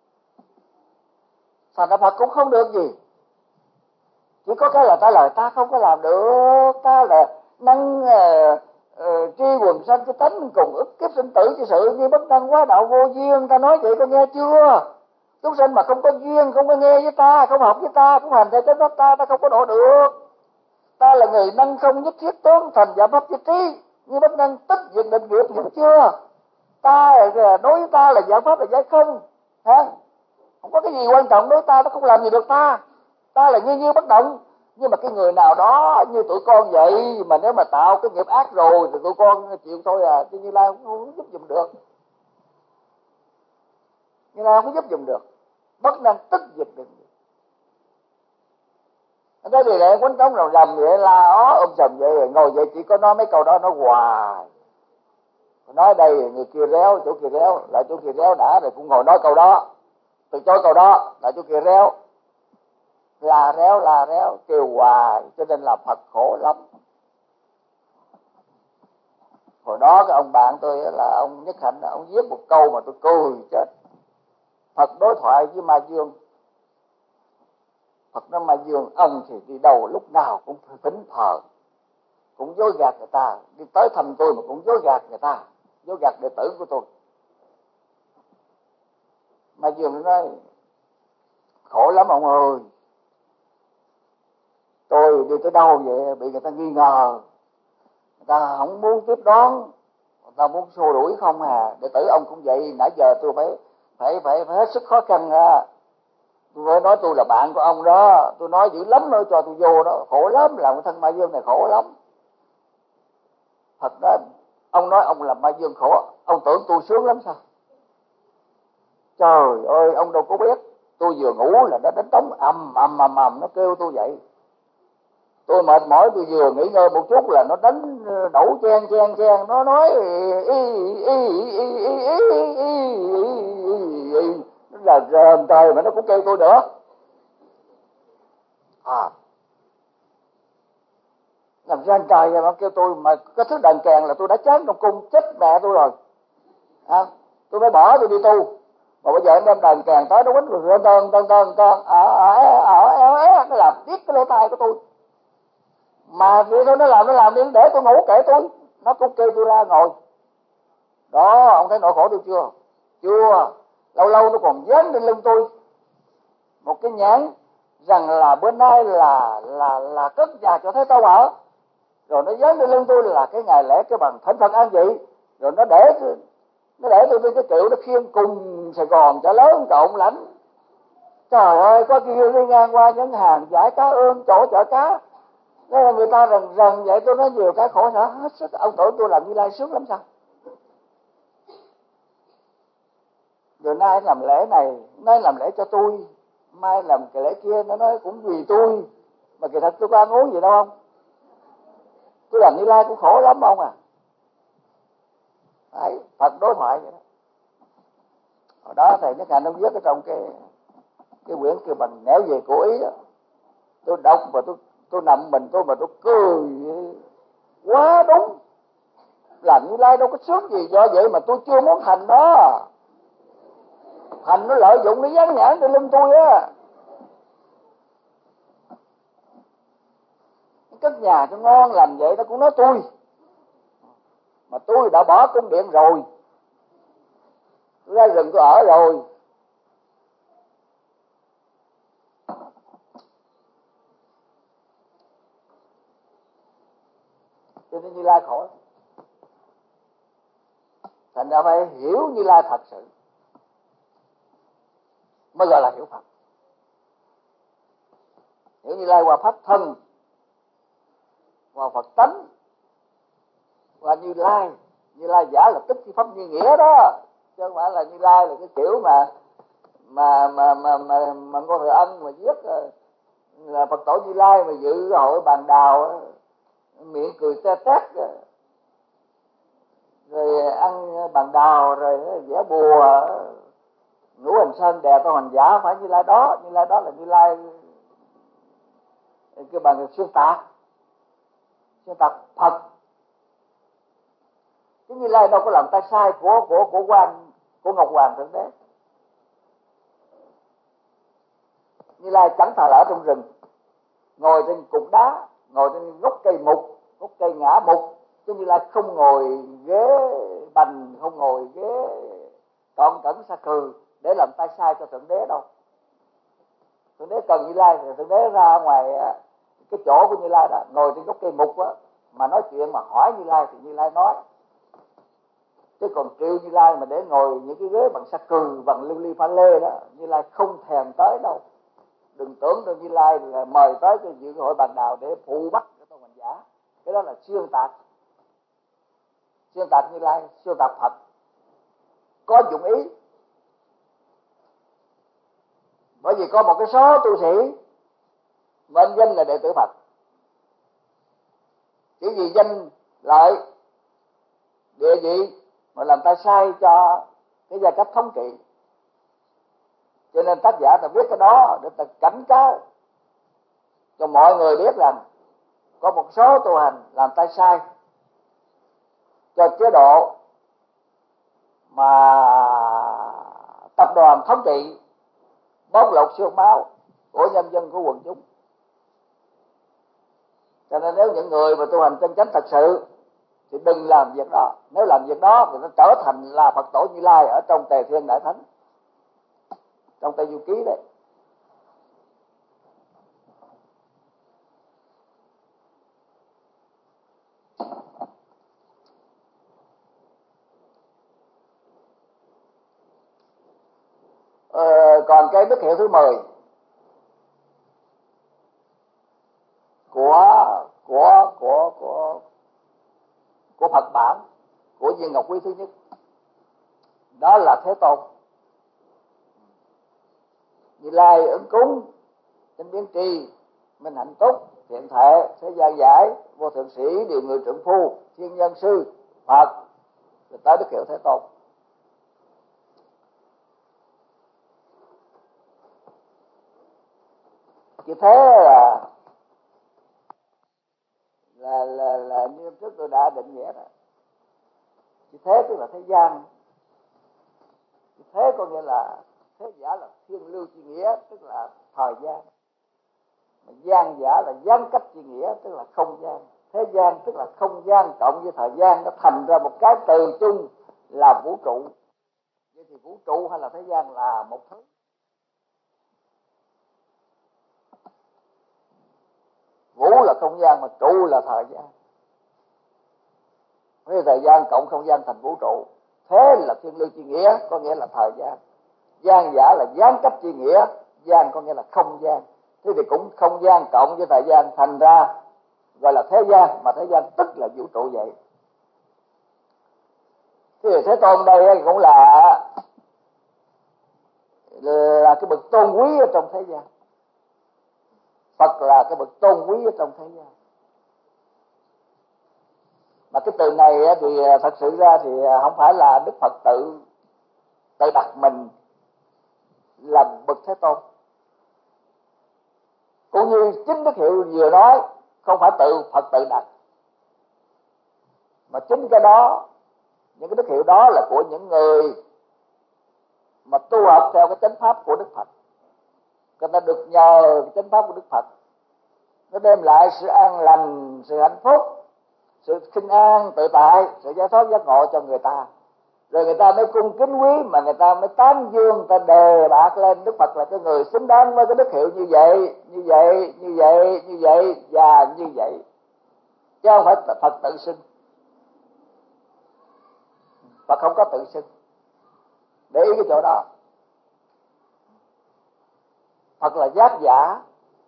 A: thành ra Phật cũng không được gì. Chỉ có cái là trả lời ta không có làm được, ta là năng tri quần sanh cái tánh cùng ức kiếp sinh tử chi sự như bất năng quá đạo vô duyên. Ta nói vậy con nghe chưa? Chúng sinh mà không có duyên, không có nghe với ta, không học với ta, không hành theo cái pháp ta không có độ được. Ta là người năng không nhất thiết tướng thành giả pháp chi trí, như bất năng tích diệt định nghiệp, hiểu chưa? Ta đối với ta là giải pháp là giải không, hả? Không có cái gì quan trọng đối ta, nó không làm gì được ta. Ta là như bất động. Nhưng mà cái người nào đó như tụi con vậy, mà nếu mà tạo cái nghiệp ác rồi thì tụi con chịu thôi à, chứ Như Lai không giúp giùm được. Như Lai không giúp giùm được, bất năng tích diệt định. Thế thì lại quánh trống rồi rầm vậy, la ó sầm vậy, ngồi vậy chỉ có nói mấy câu đó nó hoài. Nói đây người kia réo, chỗ kia réo, lại chỗ kia réo đã rồi cũng ngồi nói câu đó, từ chối câu đó, lại chỗ kia réo, la réo kêu hoài, cho nên là Phật khổ lắm. Hồi đó cái ông bạn tôi là ông Nhất Hạnh, ông viết một câu mà tôi cười chết. Phật đối thoại với Ma Dương. Phật nói Ma Dương, ông thì đi đâu lúc nào cũng thỉnh thờ, cũng dối gạt người ta, đi tới thăm tôi mà cũng dối gạt người ta, dối gạt đệ tử của tôi. Ma Dương nói khổ lắm ông ơi, tôi đi tới đâu vậy bị người ta nghi ngờ, người ta không muốn tiếp đón, người ta muốn xua đuổi không à. Đệ tử ông cũng vậy, nãy giờ tôi phải hết sức khó khăn ra. Tôi phải nói tôi là bạn của ông đó, tôi nói dữ lắm nữa cho tôi vô đó, khổ lắm, làm cái thân Ma Dương này khổ lắm. Thật đó, ông nói ông làm Ma Dương khổ, ông tưởng tôi sướng lắm sao? Trời ơi, ông đâu có biết, tôi vừa ngủ là nó đánh trống ầm, nó kêu tôi dậy. Tôi mệt mỏi, tôi vừa nghỉ ngơi một chút là nó đánh đổ chen, nó nói nó là rờn trời mà nó cũng kêu tôi nữa. Làm ra trời mà kêu tôi, mà cái thứ đàn kèn là tôi đã chán trong cung chết mẹ tôi rồi. Tôi mới bỏ tôi đi tu. Mà bây giờ em đem đàn kèn tới nó quýnh rồi tơn nó làm tiếc cái lỗ tai của tôi. Mà vậy thôi, nó làm đi để tôi ngủ kệ tôi. Nó cũng kêu tôi ra ngồi. Đó, ông thấy nỗi khổ tôi chưa? Chưa. Lâu lâu nó còn dán lên lưng tôi một cái nhãn rằng là bữa nay là cất nhà cho thấy tao ở. Rồi nó dán lên lưng tôi là cái ngày lễ cái bằng thánh Phật an vị. Rồi nó để tôi cái kiểu nó khiêng cùng Sài Gòn chợ lớn trộn lãnh. Trời ơi, có kia đi ngang qua những hàng giải cá ương chỗ chợ cá, nên là người ta rần vậy. Tôi nói nhiều cái khổ sở hết sức. Ông tưởng tôi làm Như Lai sướng lắm sao? Rồi nay làm lễ này, nay làm lễ cho tôi, mai làm cái lễ kia, nó nói cũng vì tôi, mà kỳ thật tôi có ăn uống gì đâu không. Tôi làm Như Lai cũng khổ lắm ông à. Đấy, Phật đối thoại vậy đó. Hồi đó thầy Nhất Hạnh ông viết ở trong cái quyển kia Bằng nẻo về của ý đó. Tôi đọc mà tôi nằm mình tôi mà tôi cười quá đúng. Làm Như Lai đâu có sướng gì, do vậy mà tôi chưa muốn thành đó. Thành nó lợi dụng, nó dán nhãn trên lưng tôi á. Cất nhà cho ngon làm vậy nó cũng nói tôi. Mà tôi đã bỏ cung điện rồi, tôi ra rừng tôi ở rồi. Cho nên Như Lai khổ lắm. Thành ra phải hiểu Như Lai thật sự mới gọi là hiểu Phật. Hiểu Như Lai qua pháp thân, qua Phật tánh, qua Như Lai. Như Lai giả là tức pháp như nghĩa đó, chứ không phải là Như Lai là cái kiểu mà con Thừa Ân mà viết là Phật tổ Như Lai mà dự hội bàn đào, miệng cười te tét, rồi ăn bàn đào, rồi vẽ bùa, ngũ hành sơn đè to hành giả. Phải Như Lai đó. Như Lai đó là Như Lai cái bằng xuyên tạc Phật. Chứ Như Lai đâu có làm tay sai của Ngọc Hoàng Thượng Đế. Như Lai chẳng thà là ở trong rừng, ngồi trên cục đá, ngồi trên gốc cây mục, gốc cây ngã mục. Chứ Như Lai không ngồi ghế bành, không ngồi ghế cọn cẩn sa cừ để làm tay sai cho Thượng Đế đâu. Thượng Đế cần Như Lai thì Thượng Đế ra ngoài cái chỗ của Như Lai đó, ngồi trên gốc cây mục á, mà nói chuyện mà hỏi Như Lai thì Như Lai nói. Chứ còn triệu Như Lai mà để ngồi những cái ghế bằng sa cừ, bằng lưu ly pha lê đó, Như Lai không thèm tới đâu. Đừng tưởng đâu Như Lai là mời tới cái dự hội bàn đào để phụ bắt cái tôn hành giả. Cái đó là xuyên tạc Như Lai, xuyên tạc Phật, có dụng ý. Bởi vì có một cái số tu sĩ mệnh danh là đệ tử Phật, chỉ vì danh lợi địa vị mà làm tay sai cho cái giai cấp thống trị. Cho nên tác giả ta viết cái đó để ta cảnh cáo cho mọi người biết rằng có một số tu hành làm tay sai cho chế độ mà tập đoàn thống trị, bóc lột xương máu của nhân dân, của quần chúng. Cho nên nếu những người mà tu hành chân chánh thật sự thì đừng làm việc đó. Nếu làm việc đó thì nó trở thành là Phật tổ Như Lai ở trong Tề Thiên Đại Thánh, trong Tây Du Ký đấy. còn cái đức hiệu thứ 10 của Phật bản, của viên ngọc quý thứ nhất, đó là Thế Tôn. Như Lai ứng cúng, chánh biến tri, minh hạnh túc, thiện thể, thế gian giải, vô thượng sĩ, điều người trượng phu, thiên nhân sư, Phật, rồi tới đức hiệu Thế Tôn. Như thế là như trước tôi đã định nghĩa rồi. Như thế tức là thế gian. Như thế có nghĩa là thế giả là thiên lưu chi nghĩa, tức là thời gian. Mà gian giả là gián cách chi nghĩa, tức là không gian. Thế gian tức là không gian cộng với thời gian, nó thành ra một cái từ chung là vũ trụ. Vậy thì vũ trụ hay là thế gian là một thứ. Vũ là không gian mà trụ là thời gian. Với thời gian cộng không gian thành vũ trụ. Thế là thiên lưu chi nghĩa, có nghĩa là thời gian. Gian giả là gián cách chi nghĩa, gian có nghĩa là không gian. Thế thì cũng không gian cộng với thời gian thành ra gọi là thế gian, mà thế gian tức là vũ trụ vậy. Thế thì Thế Tôn đây cũng là cái bậc tôn quý ở trong thế gian. Phật là cái bậc tôn quý ở trong thế gian. Mà cái từ này thì thật sự ra thì không phải là Đức Phật tự đặt mình làm bậc Thế Tôn. Cũng như chính Đức Hiệu vừa nói, không phải Phật tự đặt, mà chính cái đó, những cái Đức Hiệu đó là của những người mà tu học theo cái chánh pháp của Đức Phật. Người ta được nhờ cái chánh pháp của Đức Phật, nó đem lại sự an lành, sự hạnh phúc, sự khinh an, tự tại, sự giải thoát giác ngộ cho người ta. Rồi người ta mới cung kính quý, mà người ta mới tán dương, người ta đề bạt lên Đức Phật là cái người xứng đáng với cái đức hiệu như vậy, như vậy, như vậy, như vậy và như vậy. Chứ không phải Phật tự xưng. Phật không có tự xưng. Để ý cái chỗ đó. Phật là giác giả,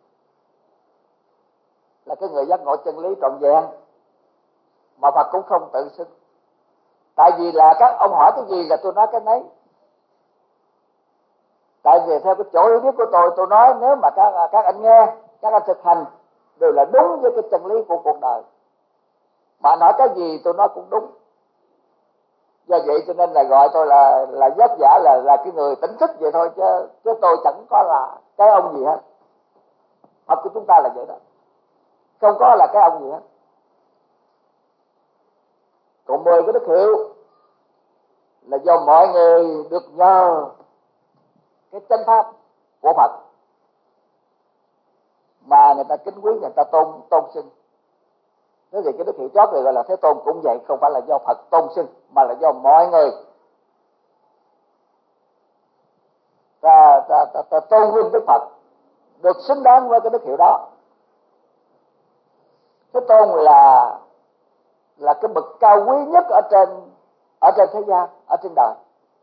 A: là cái người giác ngộ chân lý trọn vẹn, mà Phật cũng không tự xưng. Tại vì là các ông hỏi cái gì là tôi nói cái nấy. Tại vì theo cái chỗ hiểu biết của tôi nói nếu mà các anh nghe, các anh thực hành đều là đúng với cái chân lý của cuộc đời. Mà nói cái gì tôi nói cũng đúng. Do vậy cho nên là gọi tôi là giác giả, là cái người tỉnh thức vậy thôi, chứ tôi chẳng có là cái ông gì hết. Học của chúng ta là vậy đó, không có là cái ông gì hết. Còn 10 cái đức hiệu là do mọi người được nhờ cái chánh pháp của Phật mà người ta kính quý, người ta tôn xưng. Thế thì cái đức hiệu chót này gọi là Thế Tôn cũng vậy, không phải là do Phật tôn xưng, mà là do mọi người ta tôn vinh Đức Phật, được xứng đáng với cái đức hiệu đó. Thế Tôn là cái bậc cao quý nhất ở trên thế gian, ở trên đời.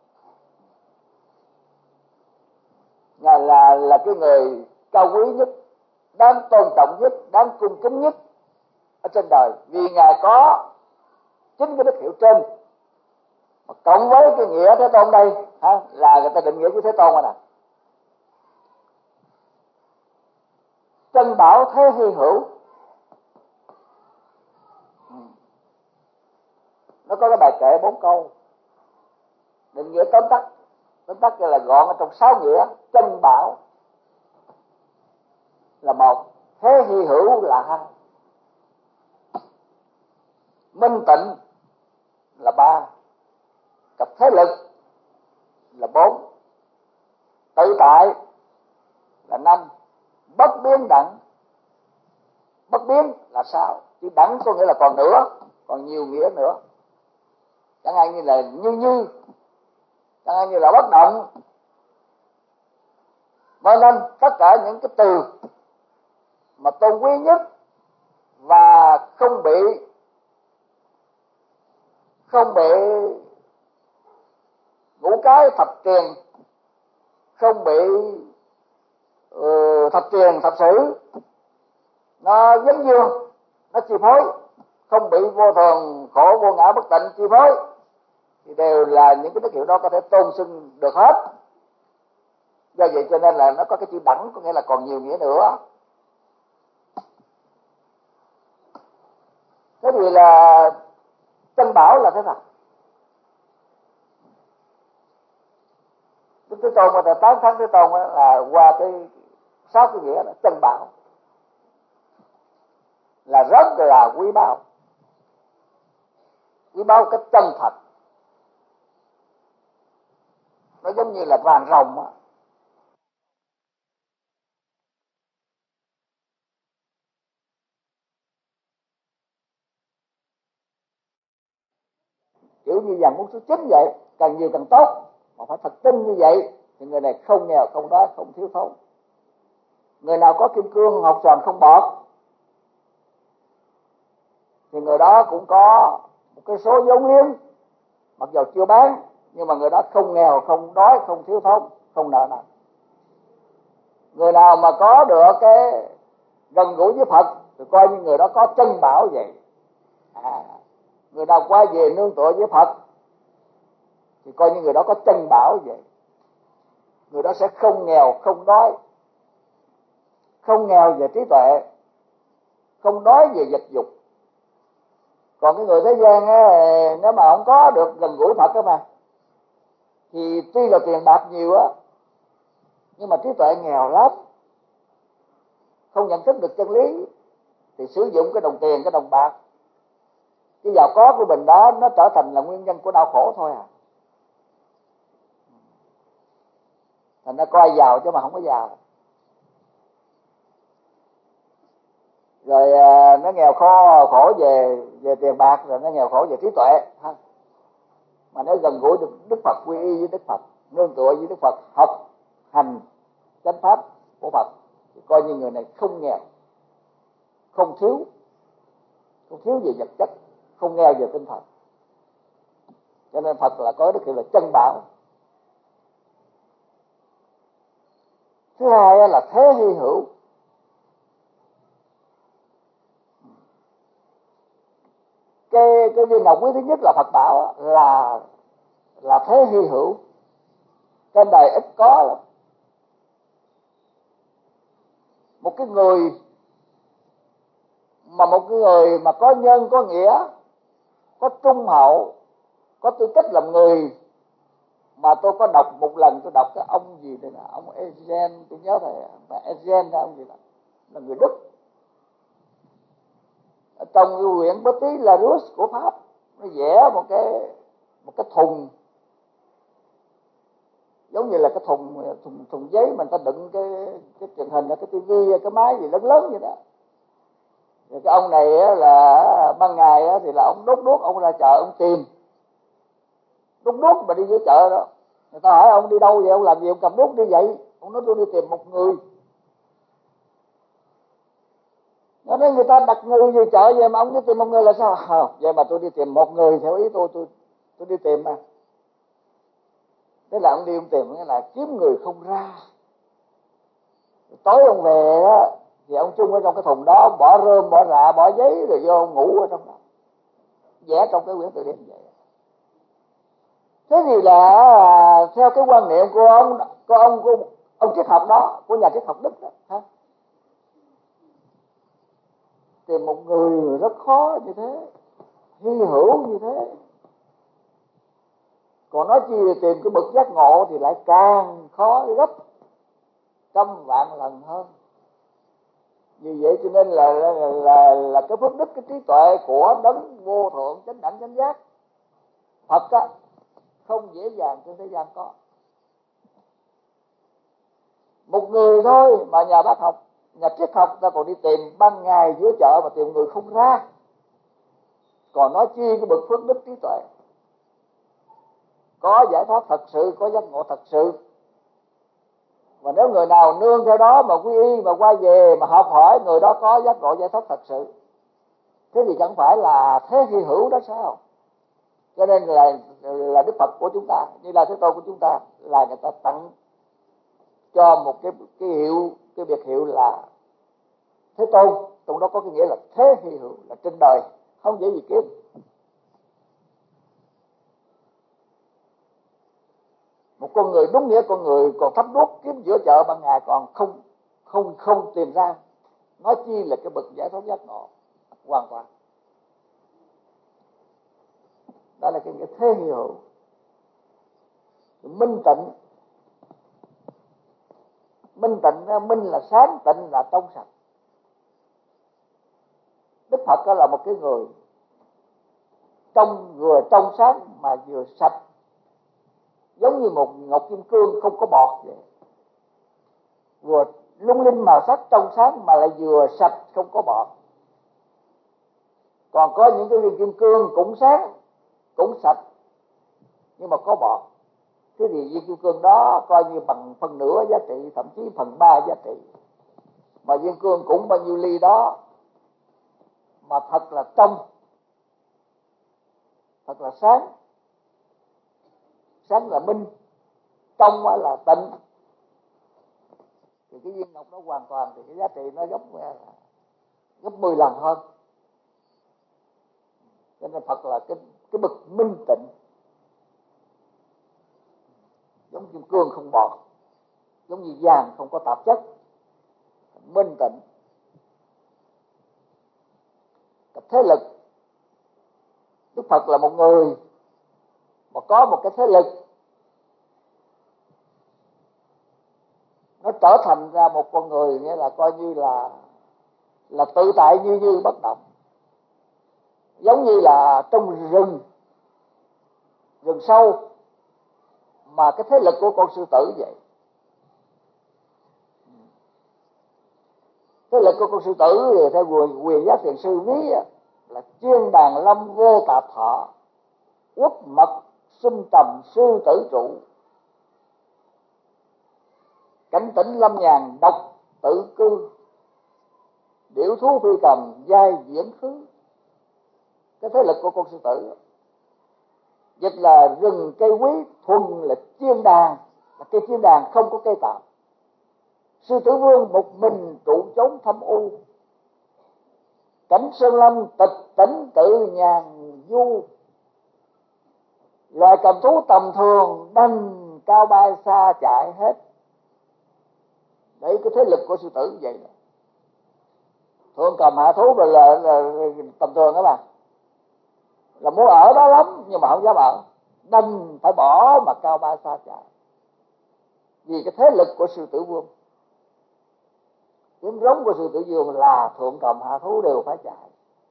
A: Ngài là cái người cao quý nhất, đáng tôn trọng nhất, đáng cung kính nhất ở trên đời, vì Ngài có chính cái đức hiệu trên. Mà cộng với cái nghĩa Thế Tôn đây là người ta định nghĩa với Thế Tôn rồi nè. Chân bảo thế hy hữu, nó có cái bài kệ 4 câu định nghĩa tóm tắt là gọn ở trong 6 nghĩa. Chân bảo là 1, thế hy hữu là 2, minh tịnh là 3, cặp thế lực là 4, tự tại là 5, bất biến đẳng. Bất biến là 6, chứ đẳng có nghĩa là còn nữa, còn nhiều nghĩa nữa. Chẳng hạn như là như, chẳng hạn như là bất động. Cho nên tất cả những cái từ mà tôn quý nhất và không bị ngũ cái thập truyền không bị thật tiền thật sự nó vấn dương, nó chi phối, không bị vô thường khổ vô ngã bất tịnh chi phối, thì đều là những cái đức hiệu đó có thể tôn xưng được hết. Do vậy cho nên là nó có cái chữ đẳng, có nghĩa là còn nhiều nghĩa nữa. Thế thì là chân bảo là thế nào? Đức Thế Tôn mà thầy tán thán Thế Tôn là qua cái 6 cái nghĩa là chân bảo là rất là quý báu cái chân thật. Nó giống như là vàng rồng á. Kiểu như vàng muốn số 9 vậy, càng nhiều càng tốt, mà phải thật tin như vậy thì người này không nghèo không đói không thiếu thốn. Người nào có kim cương ngọc tròn không bọt thì người đó cũng có một cái số vốn liếng, mặc dù chưa bán, nhưng mà người đó không nghèo không đói không thiếu thốn không nợ nần. Người nào mà có được cái gần gũi với Phật thì coi như người đó có chân bảo vậy. Người nào quay về nương tựa với Phật thì coi như người đó có chân bảo vậy. Người đó sẽ không nghèo không đói, không nghèo về trí tuệ, không đói về vật dục. Còn cái người thế gian á, nếu mà không có được gần gũi Phật các bạn, thì tuy là tiền bạc nhiều á, nhưng mà trí tuệ nghèo lắm, không nhận thức được chân lý, thì sử dụng cái đồng tiền, cái đồng bạc, cái giàu có của mình đó, nó trở thành là nguyên nhân của đau khổ thôi à. Thành ra coi giàu chứ mà không có giàu. Rồi nó nghèo khổ về tiền bạc, rồi nó nghèo khổ về trí tuệ ha. Mà nếu gần gũi được Đức Phật, quy y với Đức Phật, nương tựa với Đức Phật, học hành chánh pháp của Phật, thì coi như người này không nghèo, không thiếu về vật chất, không nghèo về tinh thần. Cho nên Phật là có đức hiệu là chân bảo. Thứ hai là thế hy hữu. Cái viên ngọc quý thứ nhất là Phật bảo là thế hy hữu, trên đời ít có lắm. Một cái người mà có nhân có nghĩa, có trung hậu, có tư cách làm người, mà tôi có đọc một lần, tôi đọc cái ông gì đây nè, ông Eugene, tôi nhớ thầy, Eugene là ông gì đó, là người Đức, ở trong cái quyển Petit Larousse của Pháp, nó vẽ một cái thùng, giống như là cái thùng giấy mà người ta đựng cái truyền hình, cái tivi, cái máy gì lớn lớn vậy đó. Rồi cái ông này là ban ngày thì là ông đốt, ông ra chợ ông tìm đốt mà đi dưới chợ đó, người ta hỏi ông đi đâu vậy, ông làm gì, ông cầm đốt đi vậy? Ông nói tôi đi tìm một người. Nói đến người ta đặt người về chợ vậy mà ông đi tìm một người là sao? Vậy mà tôi đi tìm một người theo ý tôi đi tìm mà. Thế là ông đi ông tìm, nghĩa là kiếm người không ra. Tối ông về đó thì ông chung ở trong cái thùng đó, ông bỏ rơm, bỏ rạ, bỏ giấy rồi vô ông ngủ ở trong đó, vẽ trong cái quyển từ điển vậy. Thế thì là theo cái quan niệm của ông triết học đó, của nhà triết học Đức đó, ha? Tìm một người rất khó như thế, hy hữu như thế. Còn nói chi là tìm cái bậc giác ngộ thì lại càng khó gấp trăm vạn lần hơn. Vì vậy cho nên là cái phước đức, cái trí tuệ của đấng vô thượng chánh đẳng chánh giác Phật á, không dễ dàng trên thế gian có. Một người thôi mà nhà bác học, nhà triết học ta còn đi tìm ban ngày giữa chợ mà tìm người không ra, còn nói chi cái bậc phước đức trí tuệ, có giải thoát thật sự, có giác ngộ thật sự. Mà nếu người nào nương theo đó mà quy y, mà quay về mà học hỏi, người đó có giác ngộ giải thoát thật sự. Thế thì chẳng phải là thế hy hữu đó sao? Cho nên là Đức Phật của chúng ta, như là Thế Tôn của chúng ta, là người ta tặng cho một cái biệt hiệu là Thế Tôn, trong đó có cái nghĩa là thế hy hữu, là trên đời không dễ gì kiếm. Một con người đúng nghĩa con người còn thắp đuốc kiếm giữa chợ ban ngày còn không tìm ra, nói chi là cái bậc giải thoát giác ngộ hoàn toàn. Đó là cái nghĩa thế hy hữu. Minh tịnh, minh là sáng, tịnh là trong sạch. Đức Phật đó là một cái người vừa trong sáng mà vừa sạch, giống như một ngọc kim cương không có bọt vậy, vừa lung linh màu sắc trong sáng mà lại vừa sạch không có bọt. Còn có những cái viên kim cương cũng sáng cũng sạch nhưng mà có bọt, thế thì viên kim cương đó coi như bằng phần nửa giá trị, thậm chí phần 3 giá trị. Mà viên cương cũng bao nhiêu ly đó mà thật là trong, thật là sáng. Sáng là minh, trong là tịnh, thì cái viên ngọc nó hoàn toàn thì cái giá trị nó gấp 10 lần hơn. Cho nên Phật là cái bậc minh tịnh, giống kim cương không bọt, giống như vàng không có tạp chất, minh tịnh. Thế lực, Đức Phật là một người mà có một cái thế lực, nó trở thành ra một con người, nghĩa là coi như là tự tại như bất động, giống như là trong rừng sâu mà cái thế lực của con sư tử vậy. Thế lực của con sư tử thì theo Quyền Giác Thiền Sư ví là chiên đàn lâm vô tạp thọ, uất mật xung trầm sư tử trụ, cảnh tỉnh lâm nhàn độc tự cư, điểu thú phi cầm giai diễn khứ. Cái thế lực của con sư tử dịch là rừng cây quý, thuần là chiên đàn, là cây chiên đàn không có cây tạp. Sư tử vương một mình trụ chốn thâm u, cảnh sơn lâm tịch tỉnh tự nhàn du, loài cầm thú tầm thường đành cao bay xa chạy hết. Đấy, cái thế lực của sư tử vậy đó. Thượng cầm hạ thú là tầm thường đó mà, là muốn ở đó lắm nhưng mà không dám ở, đành phải bỏ mà cao bay xa chạy, vì cái thế lực của sư tử vương. Tiếng rống của sư tử vương là thượng cầm hạ thú đều phải chạy.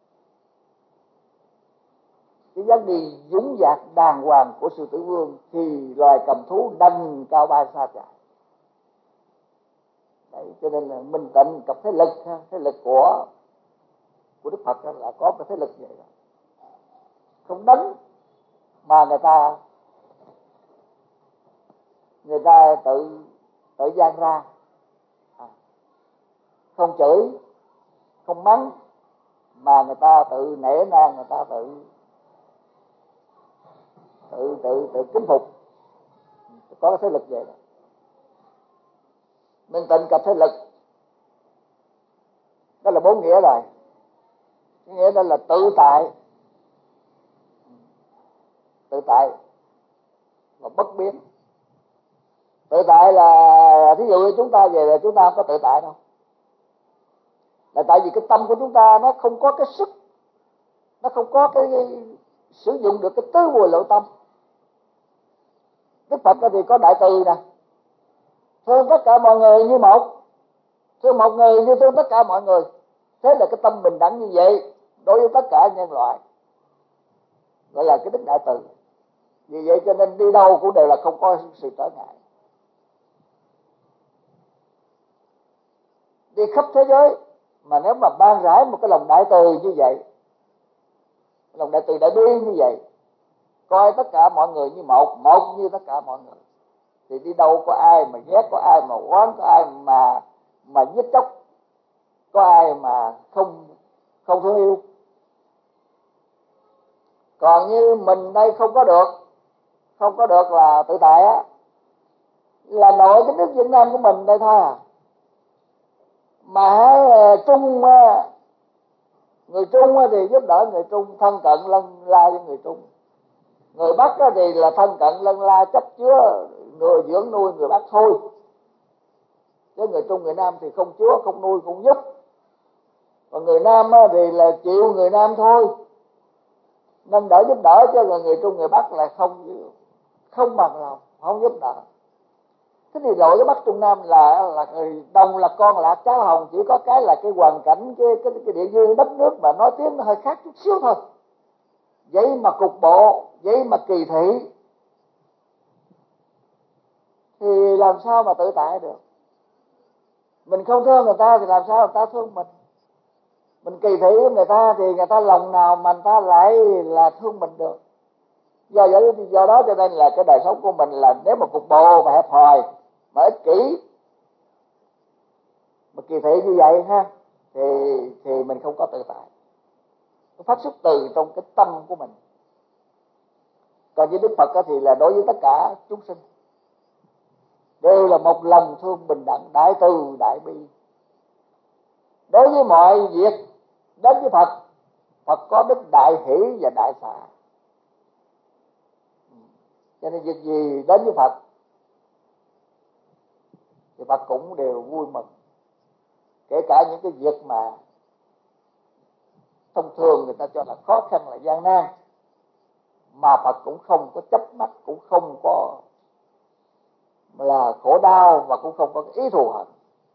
A: Cái dáng đi dũng dạc đàng hoàng của sư tử vương thì loài cầm thú đành cao bay xa chạy. Đấy, cho nên là minh tịnh cặp thế lực của Đức Phật là có cái thế lực vậy đó. Không đánh mà người ta tự gian ra, không chửi không mắng mà người ta tự nể nang, người ta tự kính phục, có cái thế lực vậy đó. Minh tịnh cặp thế lực đó là 4 nghĩa rồi. Cái nghĩa đó là tự tại và bất biến. Tự tại là thí dụ như chúng ta về là chúng ta không có tự tại đâu, là tại vì cái tâm của chúng ta nó không có cái sức, nó không có cái sử dụng được cái tứ mùi lậu tâm. Đức Phật thì có đại từ nè, thương tất cả mọi người như một, thương một người như thương tất cả mọi người. Thế là cái tâm bình đẳng như vậy đối với tất cả nhân loại, gọi là cái đức đại từ. Vì vậy cho nên đi đâu cũng đều là không có sự trở ngại. Đi khắp thế giới mà nếu mà ban rải một cái lòng đại từ như vậy, lòng đại từ đại bi như vậy, coi tất cả mọi người như một như tất cả mọi người, thì đi đâu có ai mà ghét, có ai mà oán, có ai mà giết chóc, có ai mà không thương yêu. Còn như mình đây không có được là tự tại á, là nội cái nước Việt Nam của mình đây thôi à. Mà Trung, người Trung thì giúp đỡ người Trung, thân cận lân la với người Trung. Người Bắc thì là thân cận lân la chấp chứa người dưỡng nuôi người Bắc thôi, chứ người Trung người Nam thì không chứa, không nuôi, không giúp. Còn người Nam thì là chịu người Nam thôi, nên đỡ giúp đỡ, cho người Trung người Bắc là không bằng lòng, không giúp đỡ. Thế thì nội cái Bắc Trung Nam là đồng là con lạc cháu hồng, chỉ có cái là cái hoàn cảnh, cái địa duyên đất nước mà nói tiếng nó hơi khác chút xíu thôi. Vậy mà cục bộ, vậy mà kỳ thị, thì làm sao mà tự tại được? Mình không thương người ta thì làm sao người ta thương mình? Mình kỳ thị với người ta thì người ta lòng nào mà người ta lại là thương mình được? Do đó cho nên là cái đời sống của mình là nếu mà cục bộ mà hẹp hòi, mà ích kỷ, mà kỳ thị như vậy ha, thì mình không có tự tại. Nó phát xuất từ trong cái tâm của mình. Còn với Đức Phật thì là đối với tất cả chúng sinh đều là một lòng thương bình đẳng, đại từ đại bi. Đối với mọi việc đến với Phật, Phật có đức đại hỷ và đại xả. Cho nên việc gì đến với Phật thì Phật cũng đều vui mừng. Kể cả những cái việc mà thông thường người ta cho là khó khăn, là gian nan, mà Phật cũng không có chấp mắt, cũng không có là khổ đau, và cũng không có ý thù hận.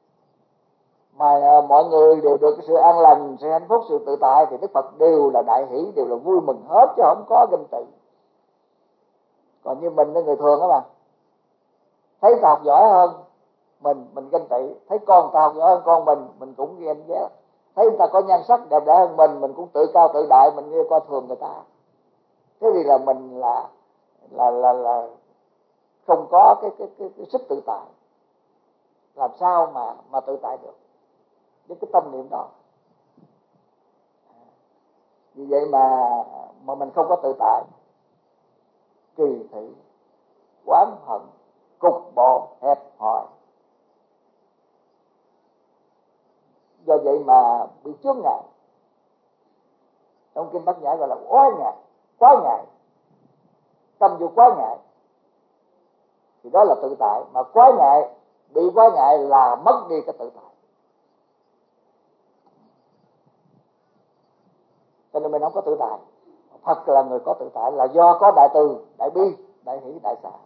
A: Mà mọi người đều được cái sự an lành, sự hạnh phúc, sự tự tại, thì Đức Phật đều là đại hỷ, đều là vui mừng hết, chứ không có ganh tị. Còn như mình, người thường đó mà, thấy ta học giỏi hơn mình ganh tị. Thấy con ta học giỏi hơn con mình cũng ghen ghét. Thấy người ta có nhan sắc đẹp đẽ hơn mình cũng tự cao tự đại, mình nghe coi thường người ta. Thế thì là mình là không có cái sức tự tại. Làm sao mà tự tại được với cái tâm niệm đó? Vì vậy mà mình không có tự tại, kỳ thị, oán hận, cục bộ, hẹp hòi. Do vậy mà bị chướng ngại. Trong kinh Bát Nhã gọi là quá ngại, tâm vô quá ngại, thì đó là tự tại. Mà quá ngại, bị quá ngại là mất đi cái tự tại. Cho nên mình không có tự tại. Thật là người có tự tại là do có đại từ, đại bi, đại hỷ, đại xả.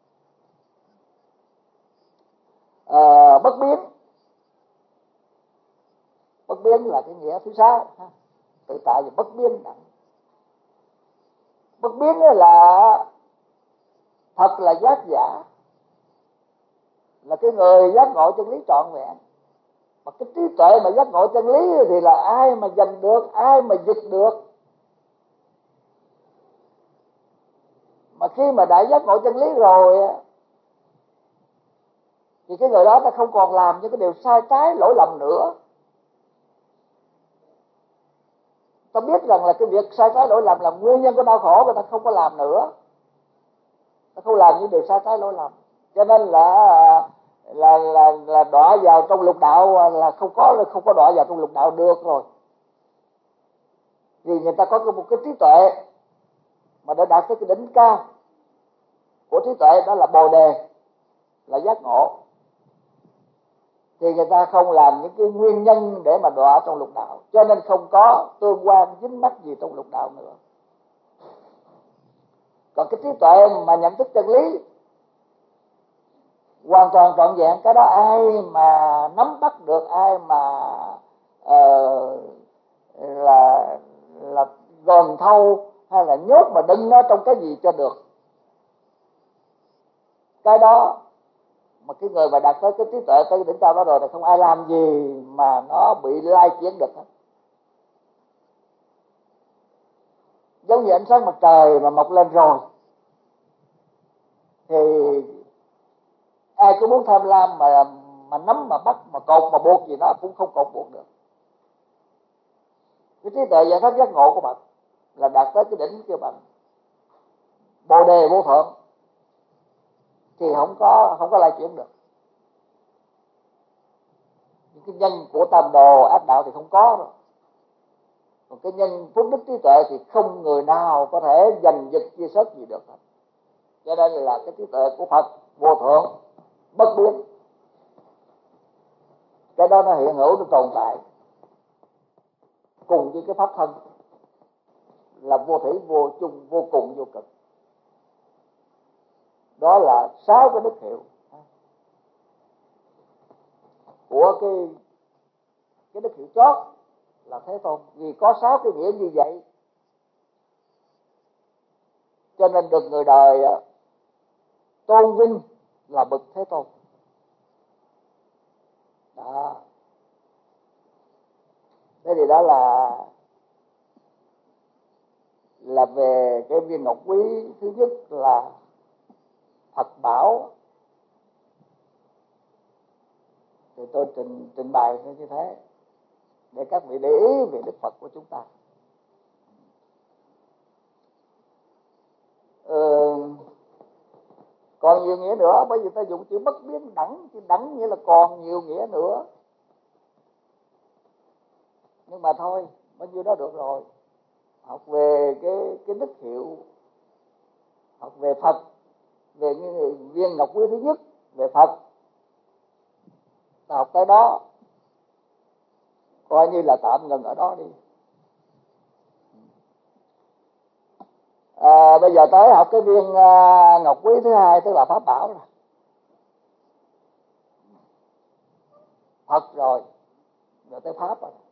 A: Bất biến. Bất biến là cái nghĩa thứ 6. Tự tại và bất biến. Bất biến là thật là giác giả, là cái người giác ngộ chân lý trọn vẹn. Mà cái trí tuệ mà giác ngộ chân lý thì là ai mà giành được, ai mà giật được? Mà khi mà đã giác ngộ chân lý rồi thì cái người đó ta không còn làm những cái điều sai trái lỗi lầm nữa. Ta biết rằng là cái việc sai trái lỗi lầm là nguyên nhân của đau khổ, người ta không có làm nữa. Ta không làm những điều sai trái lỗi lầm. Cho nên là đọa vào trong lục đạo là không có đọa vào trong lục đạo được rồi. Vì người ta có một cái trí tuệ mà đã đạt tới cái đỉnh cao của trí tuệ, đó là Bồ đề, là giác ngộ, thì người ta không làm những cái nguyên nhân để mà đọa trong lục đạo, cho nên không có tương quan dính mắc gì trong lục đạo nữa. Còn cái trí tuệ mà nhận thức chân lý hoàn toàn trọn vẹn, cái đó ai mà nắm bắt được, ai mà là gòn thâu hay là nhốt mà đựng nó trong cái gì cho được, cái đó mà cái người mà đạt tới cái trí tuệ tới đỉnh cao đó rồi thì không ai làm gì mà nó bị lai chuyển được hết. Giống như ánh sáng mặt trời mà mọc lên rồi thì ai cũng muốn tham lam mà nắm mà bắt mà cột mà buộc gì nó cũng không cột buộc được. Cái trí tuệ giải thoát giác ngộ của bạn là đạt tới cái đỉnh kêu bằng Bồ đề vô thượng, thì không có lại chuyển được. Những cái nhân của tam đồ ác đạo thì không có rồi. Còn cái nhân phúc đức trí tuệ thì không người nào có thể giành giật chia sớt gì được. Cho nên là cái trí tuệ của Phật vô thượng, bất biến. Cái đó nó hiện hữu, nó tồn tại cùng với cái pháp thân là vô thủy, vô chung, vô cùng, vô cực. Đó là 6 cái đức hiệu của cái đức hiệu chót là Thế Tôn. Vì có 6 cái nghĩa như vậy cho nên được người đời tôn vinh là bậc Thế Tôn. Đó. Thế thì đó là về cái viên ngọc quý. Thứ nhất là Phật bảo, thì tôi trình bày như thế để các vị để ý về Đức Phật của chúng ta. Còn nhiều nghĩa nữa, bởi vì ta dùng chữ bất biến đẳng, chữ đẳng nghĩa là còn nhiều nghĩa nữa. Nhưng mà thôi, bao nhiêu đó được rồi. Học về cái đức hiệu, học về Phật, về như viên ngọc quý thứ nhất về Phật, ta học tới đó, coi như là tạm ngừng ở đó đi. Bây giờ tới học cái viên ngọc quý thứ hai, tức là pháp bảo rồi. Phật rồi tới pháp rồi.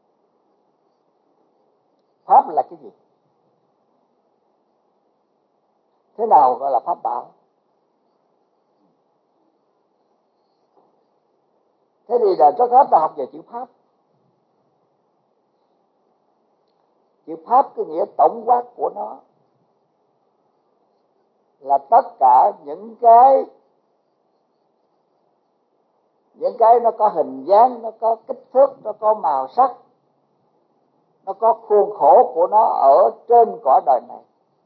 A: Pháp là cái gì? Thế nào gọi là pháp bảo? Thế thì là trước hết ta học về chữ pháp. Chữ pháp cái nghĩa tổng quát của nó là tất cả những cái nó có hình dáng, nó có kích thước, nó có màu sắc, nó có khuôn khổ của nó ở trên cõi đời này.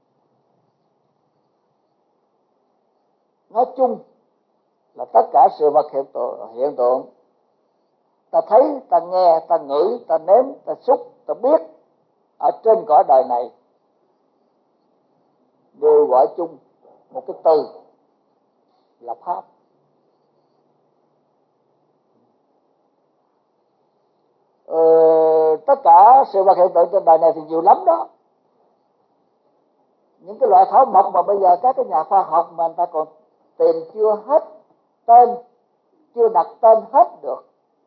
A: Nói chung là tất cả sự vật hiện tượng ta thấy, ta nghe, ta ngửi, ta nếm, ta xúc, ta biết ở trên cõi đời này đều gọi chung một cái từ là pháp. Tất cả sự vật hiện tượng trên đời này thì nhiều lắm đó. Những cái loại thảo mộc mà bây giờ các cái nhà khoa học mà người ta còn tìm chưa hết tên, chưa đặt tên hết được.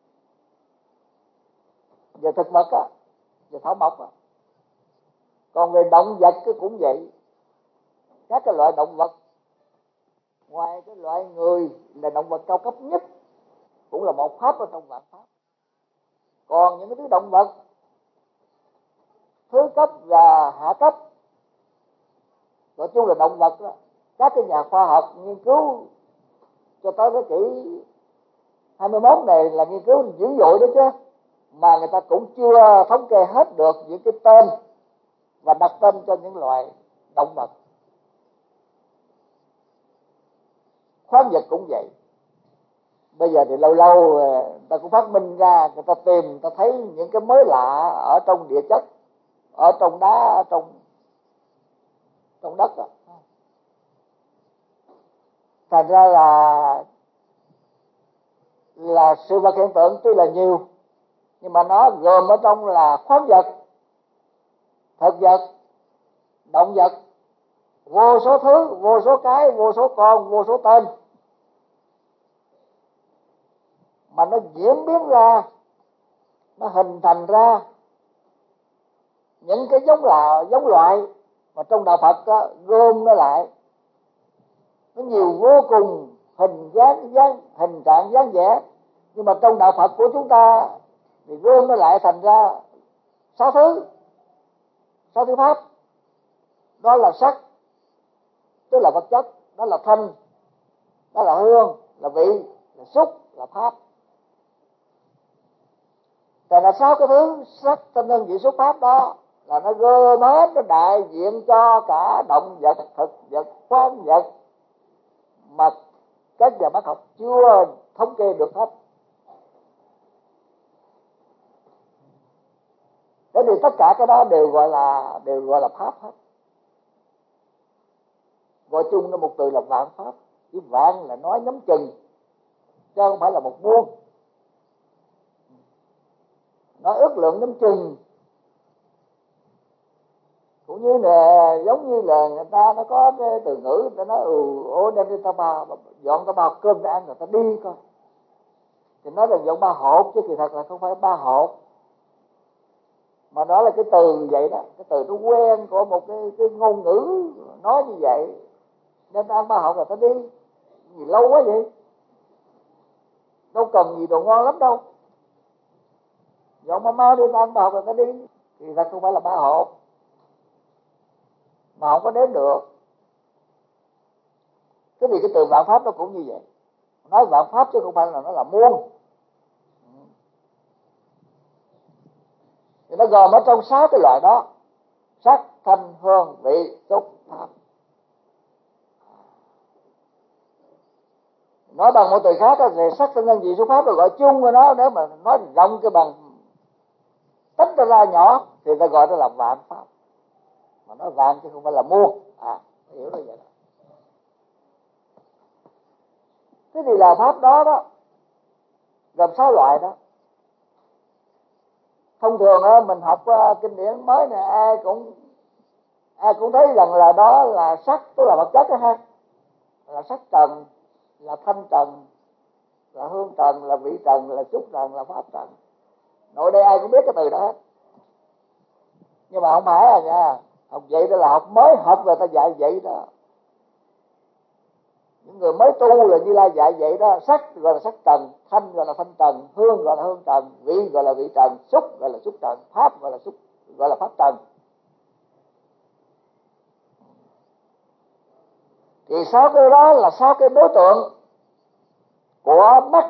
A: Về thực vật á, về thảo mộc á. Còn về động vật cũng vậy. Các cái loại động vật, ngoài cái loại người là động vật cao cấp nhất, cũng là một pháp ở trong vạn pháp. Còn những cái thứ động vật thứ cấp và hạ cấp, nói chung là động vật đó, các cái nhà khoa học nghiên cứu cho tới thế kỷ 21 này là nghiên cứu dữ dội đó chứ, mà người ta cũng chưa thống kê hết được những cái tên và đặt tên cho những loài động vật. Khoáng vật cũng vậy. Bây giờ thì lâu lâu người ta cũng phát minh ra, người ta tìm, người ta thấy những cái mới lạ ở trong địa chất, ở trong đá, ở trong đất đó. Thành ra là sự vật hiện tượng tuy là nhiều, nhưng mà nó gồm ở trong là khoáng vật, thực vật, động vật, vô số thứ, vô số cái, vô số con, vô số tên, mà nó diễn biến ra, nó hình thành ra những cái giống loại mà trong đạo Phật đó, gom nó lại, nó nhiều vô cùng hình trạng dáng vẻ. Nhưng mà trong đạo Phật của chúng ta thì gom nó lại thành ra 6 thứ pháp. Đó là sắc, tức là vật chất, đó là thanh, đó là hương, là vị, là xúc, là pháp. Tại là 6 cái thứ sắc, thanh, hương, vị, xúc, pháp đó là nó gom hết, nó đại diện cho cả động vật, thực vật, khoáng vật, mà các nhà bác học chưa thống kê được hết. Thế thì tất cả cái đó đều gọi là pháp hết. Gọi chung nó một từ là vạn pháp. Chứ vạn là nói nhắm chừng, chứ không phải là một muôn. Nói ước lượng nhắm chừng. Cũng như là giống như là người ta nó có cái từ ngữ người ta nói đem đi dọn ta bao cơm để ăn, người ta đi coi. Thì nói là dọn ba hột, chứ kỳ thật là không phải ba hột. Mà đó là cái từ vậy đó, cái từ nó quen của một cái ngôn ngữ nói như vậy. Nên ta ăn ba hột là ta đi. Gì lâu quá vậy? Đâu cần gì đồ ngon lắm đâu. Dọn mau đi ta ăn ba hột là ta đi. Thì thật không phải là ba hột, mà không có đếm được. Thế thì cái từ vạn pháp nó cũng như vậy. Nói vạn pháp chứ không phải là nó là muôn. Thì nó gồm ở trong 6 cái loại đó: sắc, thanh, hương, vị, xúc, pháp. Nói bằng một từ khác thì sắc, thanh, hương, vị, xúc, pháp rồi gọi chung của nó. Nếu mà nói rộng cái bằng tách ra nhỏ thì ta gọi nó là vạn pháp. Mà nói vạn chứ không phải là muôn. Hiểu rồi vậy đó. Thế thì là pháp đó đó gồm 6 loại đó. Thông thường đó, mình học kinh điển mới này ai cũng thấy rằng là đó là sắc, tức là vật chất đó ha. Là sắc trần, là thanh trần, là hương trần, là vị trần, là xúc trần, là pháp trần. Nội đây ai cũng biết cái từ đó hết. Nhưng mà không phải nha. Học vậy đó là học mới học rồi ta dạy vậy đó. Những người mới tu là Như Lai dạy vậy đó. Sắc gọi là sắc trần, thanh gọi là thanh trần, hương gọi là hương trần, vị gọi là vị trần, xúc gọi là xúc trần, pháp gọi là pháp trần. Thì 6 cái đó là 6 cái đối tượng của mắt.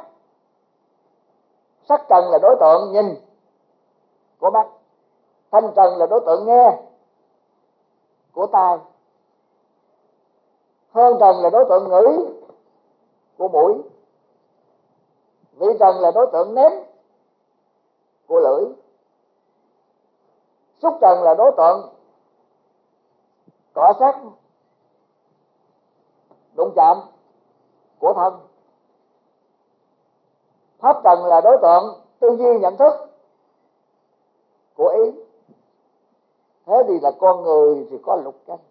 A: Sắc trần là đối tượng nhìn của mắt, thanh trần là đối tượng nghe của tai, hương trần là đối tượng ngửi của mũi, vị trần là đối tượng nếm của lưỡi, xúc trần là đối tượng cọ sát đụng chạm của thân, pháp trần là đối tượng tư duy nhận thức của ý. Thế thì là con người thì có lục căn.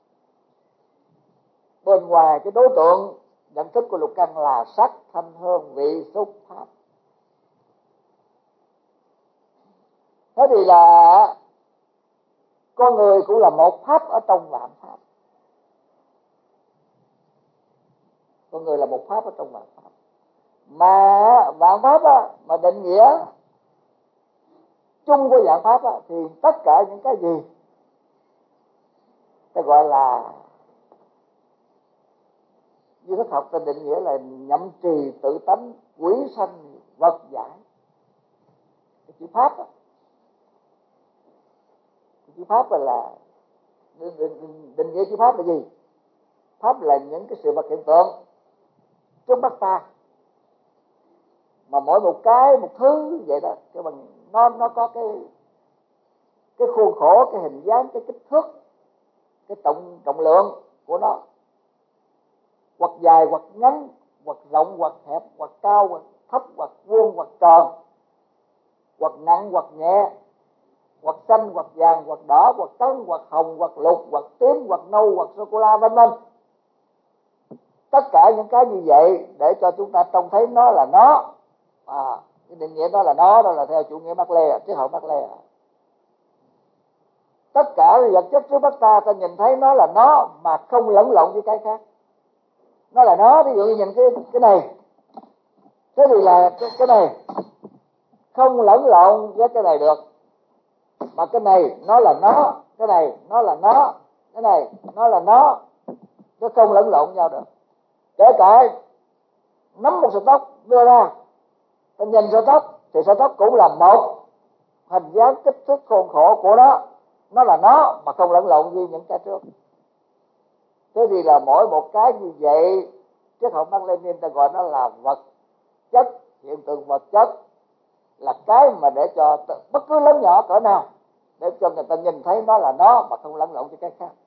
A: Bên ngoài cái đối tượng nhận thức của lục căn là sắc, thanh, hương, vị, xúc, pháp. Thế thì là con người cũng là một pháp ở trong vạn pháp. Con người là một pháp ở trong vạn pháp. Mà vạn pháp á, mà định nghĩa chung của vạn pháp á, thì tất cả những cái gì ta gọi là duy thức học ta định nghĩa là nhậm trì tự tánh, quỷ sanh, vật giải. Cái chữ pháp á, chữ pháp là định nghĩa chữ pháp là gì? Pháp là những cái sự vật hiện tượng trước mắt ta, mà mỗi một cái một thứ vậy đó, cái bằng nó có cái khuôn khổ, cái hình dáng, cái kích thước, cái trọng lượng của nó, hoặc dài hoặc ngắn, hoặc rộng hoặc hẹp, hoặc cao hoặc thấp, hoặc vuông hoặc tròn, hoặc nặng hoặc nhẹ, hoặc xanh hoặc vàng, hoặc đỏ hoặc trắng, hoặc hồng hoặc lục, hoặc tím hoặc nâu, hoặc sô cô la, vân vân. Tất cả những cái như vậy để cho chúng ta trông thấy nó là nó. Cái định nghĩa đó là nó, đó là theo chủ nghĩa Mác Lê, triết học Mác Lê. Tất cả vật chất trước mắt ta nhìn thấy nó là nó mà không lẫn lộn với cái khác. Nó là nó, ví dụ như nhìn cái này, thế thì là cái này không lẫn lộn với cái này được, mà cái này nó là nó, cái này nó là nó, cái này nó là nó không lẫn lộn nhau được. Kể cả nắm một sợi tóc đưa ra, ta nhìn sợi tóc thì sợi tóc cũng là một hình dáng, kích thước, khuôn khổ của nó là nó mà không lẫn lộn với những cái trước. Thế thì là mỗi một cái như vậy triết học Mác Lênin ta gọi nó là vật chất, hiện tượng vật chất là cái mà để cho bất cứ lớn nhỏ cỡ nào để cho người ta nhìn thấy nó là nó mà không lẫn lộn với cái khác,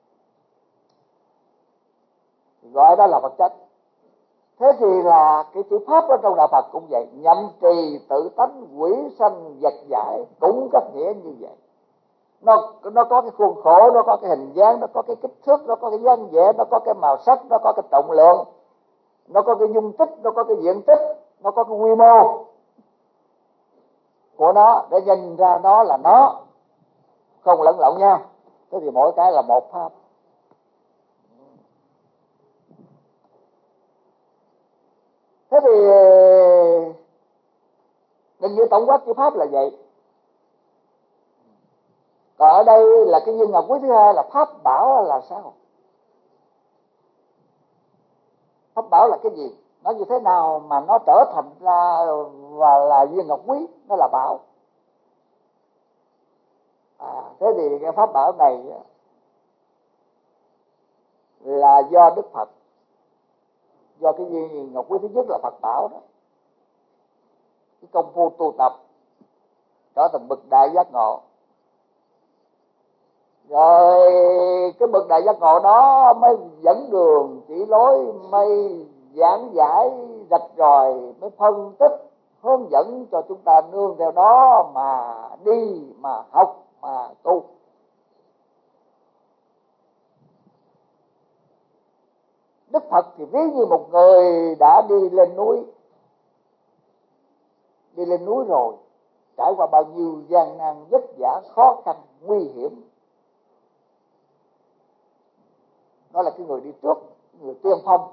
A: gọi đó là vật chất. Thế thì là cái chữ pháp ở trong đạo Phật cũng vậy, nhậm trì tự tánh quỷ sanh vật giải cũng có nghĩa như vậy. Nó có cái khuôn khổ, nó có cái hình dáng, nó có cái kích thước, nó có cái dáng vẻ, nó có cái màu sắc, nó có cái trọng lượng, nó có cái dung tích, nó có cái diện tích, nó có cái quy mô của nó để nhìn ra nó là nó, không lẫn lộn nhau. Thế thì mỗi cái là một pháp. Thế thì định nghĩa tổng quát chữ pháp là vậy. Còn ở đây là cái viên ngọc quý thứ hai là pháp bảo là sao? Pháp bảo là cái gì? Nó như thế nào mà nó trở thành ra và là viên ngọc quý, nó là bảo. Thế thì cái pháp bảo này là do Đức Phật, do cái viên ngọc quý thứ nhất là Phật bảo đó, cái công phu tu tập trở thành bậc đại giác ngộ. Rồi cái bậc đại giác ngộ đó mới dẫn đường chỉ lối, mới giảng giải rạch ròi, mới phân tích hướng dẫn cho chúng ta nương theo đó mà đi, mà học, mà tu. Đức Phật thì ví như một người đã đi lên núi rồi, trải qua bao nhiêu gian nan vất vả, khó khăn, nguy hiểm. Nó là cái người đi trước, người tiên phong.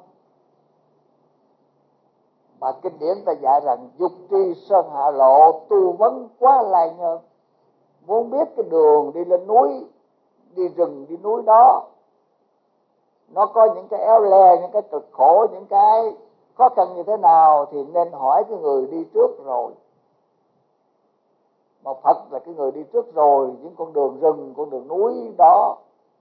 A: Mà kinh điển ta dạy rằng dục tri sơn hạ lộ, tu vấn quá lai nhân. Muốn biết cái đường đi lên núi, đi rừng, đi núi đó, nó có những cái éo le, những cái cực khổ, những cái khó khăn như thế nào thì nên hỏi cái người đi trước rồi. Mà Phật là cái người đi trước rồi những con đường rừng, con đường núi đó.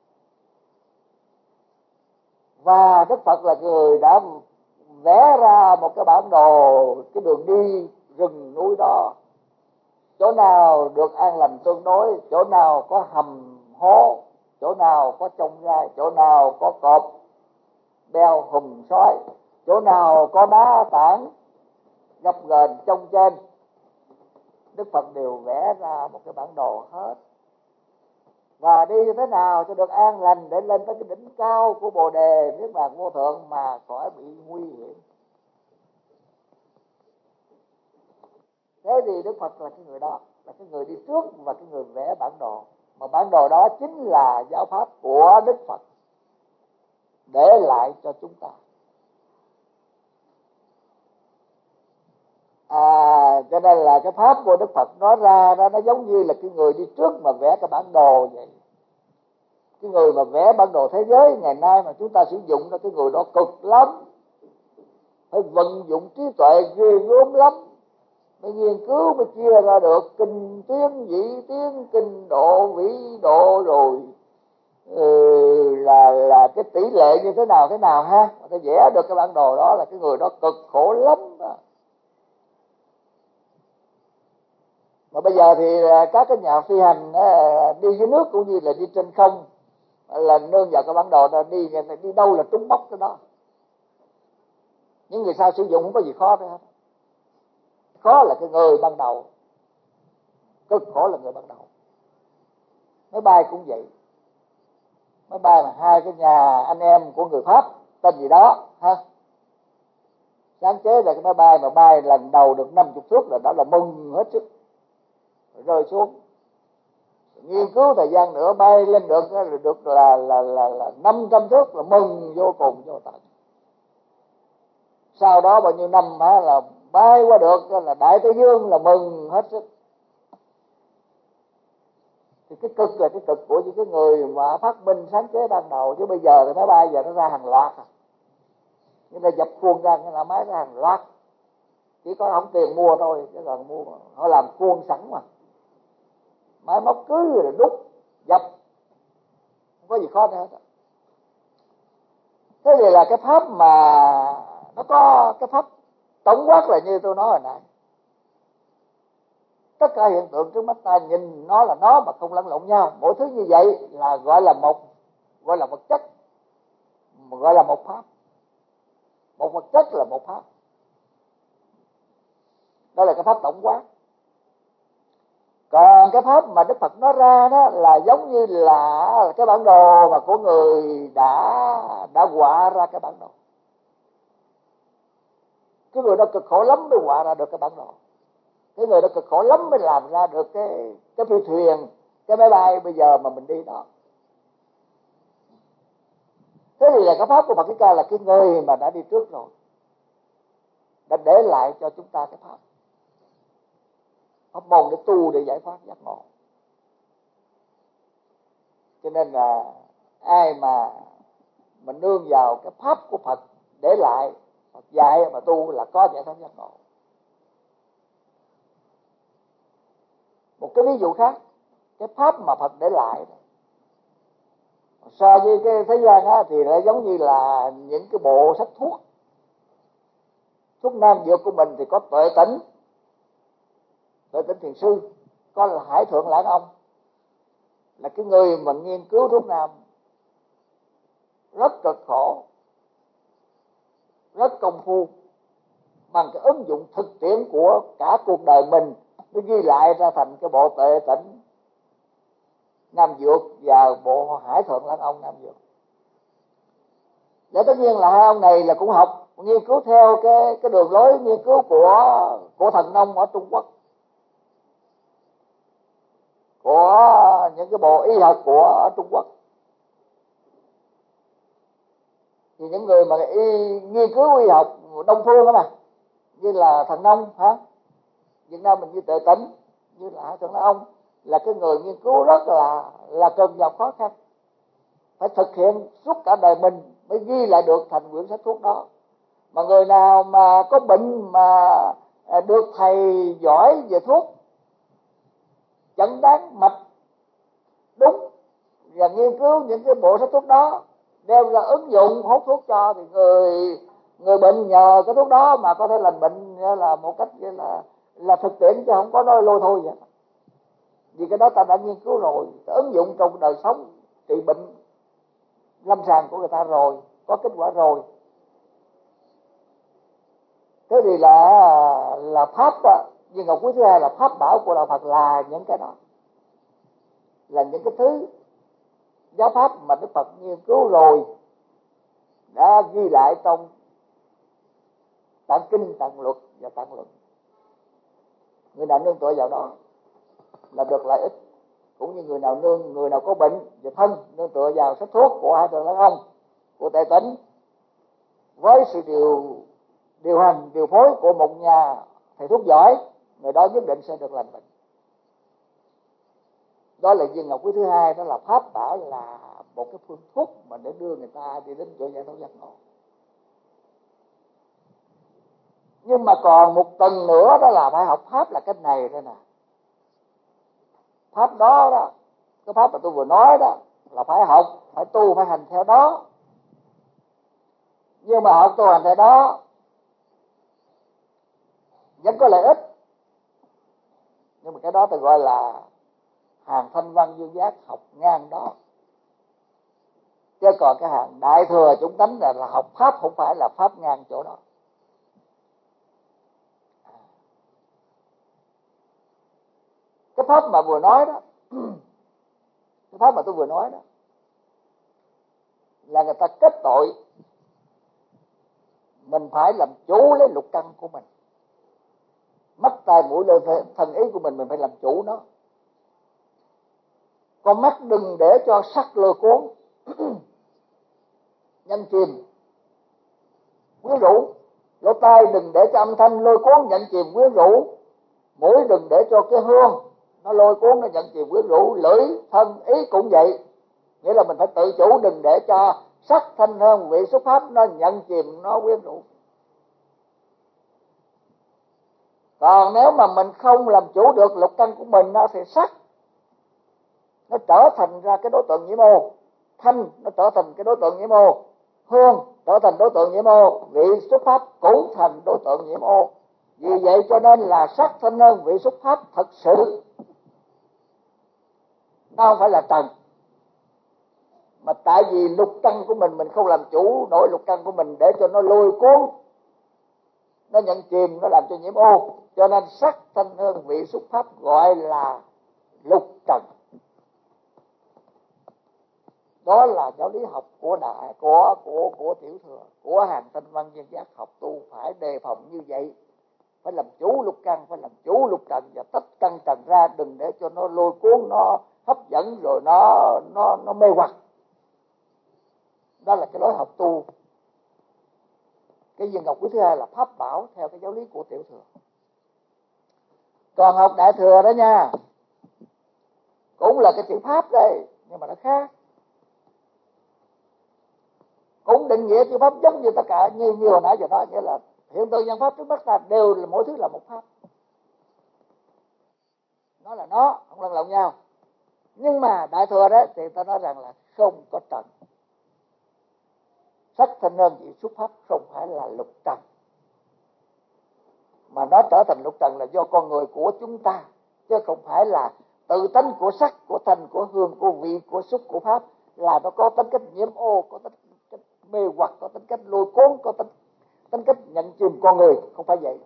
A: Và Đức Phật là người đã vẽ ra một cái bản đồ cái đường đi rừng núi đó. Chỗ nào được an lành tương đối, chỗ nào có hầm hố, chỗ nào có chông gai, chỗ nào có cọp beo hùm sói, chỗ nào có đá tảng gập ghềnh trong trên. Đức Phật đều vẽ ra một cái bản đồ hết. Và đi như thế nào cho được an lành để lên tới cái đỉnh cao của Bồ Đề Niết Bàn vô thượng mà khỏi bị nguy hiểm. Thế thì Đức Phật là cái người đó, là cái người đi trước và cái người vẽ bản đồ. Mà bản đồ đó chính là giáo pháp của Đức Phật để lại cho chúng ta. Cho nên là cái pháp của Đức Phật nói ra đó, nó giống như là cái người đi trước mà vẽ cái bản đồ vậy. Cái người mà vẽ bản đồ thế giới ngày nay mà chúng ta sử dụng đó, cái người đó cực lắm, phải vận dụng trí tuệ ghê gớm lắm, mới nghiên cứu mới chia ra được kinh tiến, vị tiến, kinh độ, vĩ độ, rồi là cái tỷ lệ như thế nào ha. Người ta vẽ được cái bản đồ đó là cái người đó cực khổ lắm đó. Mà bây giờ thì các cái nhà phi hành đi dưới nước cũng như là đi trên không là nương vào cái bản đồ đó, đi đâu là trúng bóc cái đó. Những người sau sử dụng không có gì khó nữa hết. Khó là cái người ban đầu, cực khổ là người ban đầu. Máy bay cũng vậy. Máy bay mà hai cái nhà anh em của người Pháp tên gì đó ha, sáng chế là cái máy bay mà bay lần đầu được 50 thước là đã là mừng hết sức, rơi xuống. Nghiên cứu thời gian nữa bay lên được là 500 thước là mừng vô cùng vô tận. Sau đó bao nhiêu năm là bay qua được là Đại Tây Dương là mừng hết sức. Thì cái cực là cái cực của những cái người mà phát minh sáng chế ban đầu. Chứ bây giờ thì máy bay giờ nó ra hàng loạt nhưng mà dập khuôn ra cái là máy ra hàng loạt, chỉ có không tiền mua thôi, chứ còn mua họ làm khuôn sẵn mà, máy móc cứ là đúc dập, không có gì khó nữa hết. Thế thì là cái pháp mà Nó có cái pháp tổng quát là như tôi nói hồi nãy, tất cả hiện tượng trước mắt ta nhìn nó là nó mà không lẫn lộn nhau. Mỗi thứ như vậy là gọi là một vật chất, gọi là một pháp. Một vật chất là một pháp. Đó là cái pháp tổng quát. Còn cái pháp mà Đức Phật nói ra đó là giống như là cái bản đồ mà của người đã họa ra cái bản đồ. Cái người đó cực khổ lắm mới họa ra được cái bản đồ. Cái người đó cực khổ lắm mới làm ra được cái phi thuyền, cái máy bay bây giờ mà mình đi đó. Thế thì là cái pháp của Phật Thích Ca là cái người mà đã đi trước rồi, đã để lại cho chúng ta cái pháp môn để tu, để giải thoát giác ngộ. Cho nên là ai mà nương vào cái pháp của Phật để lại, Phật dạy mà tu là có giải thoát giác ngộ. Một cái ví dụ khác, cái pháp mà Phật để lại so với cái thế gian á, thì nó giống như là những cái bộ sách thuốc. Thuốc nam dược của mình thì có Tuệ Tĩnh Thiền Sư, có là Hải Thượng Lãng Ông, là cái người mà nghiên cứu thuốc nam rất cực khổ, rất công phu, bằng cái ứng dụng thực tiễn của cả cuộc đời mình mới ghi lại ra thành cái bộ Tuệ Tĩnh Nam Dược và bộ Hải Thượng Lãng Ông Nam Dược. Và tất nhiên là hai ông này là cũng học nghiên cứu theo cái đường lối nghiên cứu của thần nông ở Trung Quốc, của những cái bộ y học của Trung Quốc. Thì những người mà nghiên cứu y học đông phương đó mà, như là thần nông Việt Nam mình như Tuệ Tĩnh, như là Hải Thượng Lãng Ông, là cái người nghiên cứu rất là cực nhọc khó khăn, phải thực hiện suốt cả đời mình mới ghi lại được thành quyển sách thuốc đó. Mà người nào mà có bệnh mà được thầy giỏi về thuốc chẩn đoán mạch đúng và nghiên cứu những cái bộ sách thuốc đó đem ra ứng dụng hút thuốc cho, thì người bệnh nhờ cái thuốc đó mà có thể lành bệnh là một cách là thực tiễn, chứ không có nói lôi thôi vậy. Vì cái đó ta đã nghiên cứu rồi, ứng dụng trong đời sống trị bệnh lâm sàng của người ta rồi, có kết quả rồi. Thế thì là pháp đó, viên ngọc quý thứ hai là pháp bảo của đạo Phật, là những cái đó, là những cái thứ giáo pháp mà Đức Phật nghiên cứu rồi, đã ghi lại trong tạng kinh, tạng luật và tạng luận. Người nào nương tựa vào đó là được lợi ích, cũng như người nào có bệnh về thân nương tựa vào sách thuốc của Hải Thượng Lãng Ông, của Tuệ Tĩnh, với sự điều hành điều phối của một nhà thầy thuốc giỏi, người đó nhất định sẽ được lành bệnh. Đó là viên ngọc quý thứ hai, đó là pháp bảo, là một cái phương thuốc mà để đưa người ta đi đến chỗ giải thoát giác ngộ. Nhưng mà còn một tầng nữa, đó là phải học pháp là cái này đây nè. Pháp đó, cái pháp mà tôi vừa nói đó là phải học, phải tu, phải hành theo đó. Nhưng mà học tu hành theo đó vẫn có lợi ích, nhưng mà cái đó tôi gọi là hàng thanh văn dương giác, học ngang đó. Chứ còn cái hàng đại thừa chúng tánh là học pháp, không phải là pháp ngang chỗ đó. Cái pháp mà vừa nói đó, cái pháp mà tôi vừa nói đó là người ta kết tội mình phải làm chủ lấy lục căn của mình, mắt tai mũi lưỡi thân ý của mình phải làm chủ nó. Con mắt đừng để cho sắc lôi cuốn nhanh chìm quyến rũ, lỗ tai đừng để cho âm thanh lôi cuốn nhận chìm quyến rũ, mũi đừng để cho cái hương nó lôi cuốn, nó nhận chìm quyến rũ, lưỡi thân ý cũng vậy. Nghĩa là mình phải tự chủ, đừng để cho sắc thanh hương vị xuất pháp nó nhận chìm, nó quyến rũ. Còn nếu mà mình không làm chủ được lục căn của mình, nó thì sắc nó trở thành ra cái đối tượng nhiễm ô, thanh nó trở thành cái đối tượng nhiễm ô, hương trở thành đối tượng nhiễm ô, vị xuất pháp cũng thành đối tượng nhiễm ô. Vì vậy cho nên là sắc thanh hơn vị xuất pháp thật sự, nó không phải là trần. Mà tại vì lục căn của mình không làm chủ nổi lục căn của mình để cho nó lôi cuốn, nó nhận chìm, nó làm cho nhiễm ô, cho nên sắc thanh hơn vị xuất pháp gọi là lục trần. Đó là giáo lý học của đại của tiểu thừa, của hàng tinh văn nhân giác học tu phải đề phòng như vậy, phải làm chủ lục căn, phải làm chủ lục trần và tách căn trần ra, đừng để cho nó lôi cuốn, nó hấp dẫn rồi nó mê hoặc. Đó là cái lối học tu. Cái viên ngọc quý thứ hai là pháp bảo theo cái giáo lý của tiểu thừa. Còn học đại thừa đó nha, cũng là cái chữ pháp đây, nhưng mà nó khác. Cũng định nghĩa chữ pháp giống như tất cả, như hồi nãy giờ nói, nghĩa là hiện tượng nhân pháp trước mắt ta đều là mỗi thứ là một pháp. Nó là nó, không lẫn lộn nhau. Nhưng mà đại thừa đó thì ta nói rằng là không có trần. Sắc thanh hơn vị xuất pháp không phải là lục trần, mà nó trở thành lục trần là do con người của chúng ta, chứ không phải là tự tánh của sắc, của thanh, của hương, của vị, của xúc, của pháp, là nó có tính cách nhiễm ô, có tính cách mê hoặc, có tính cách lôi cuốn, có tính cách nhận chìm con người. Không phải vậy.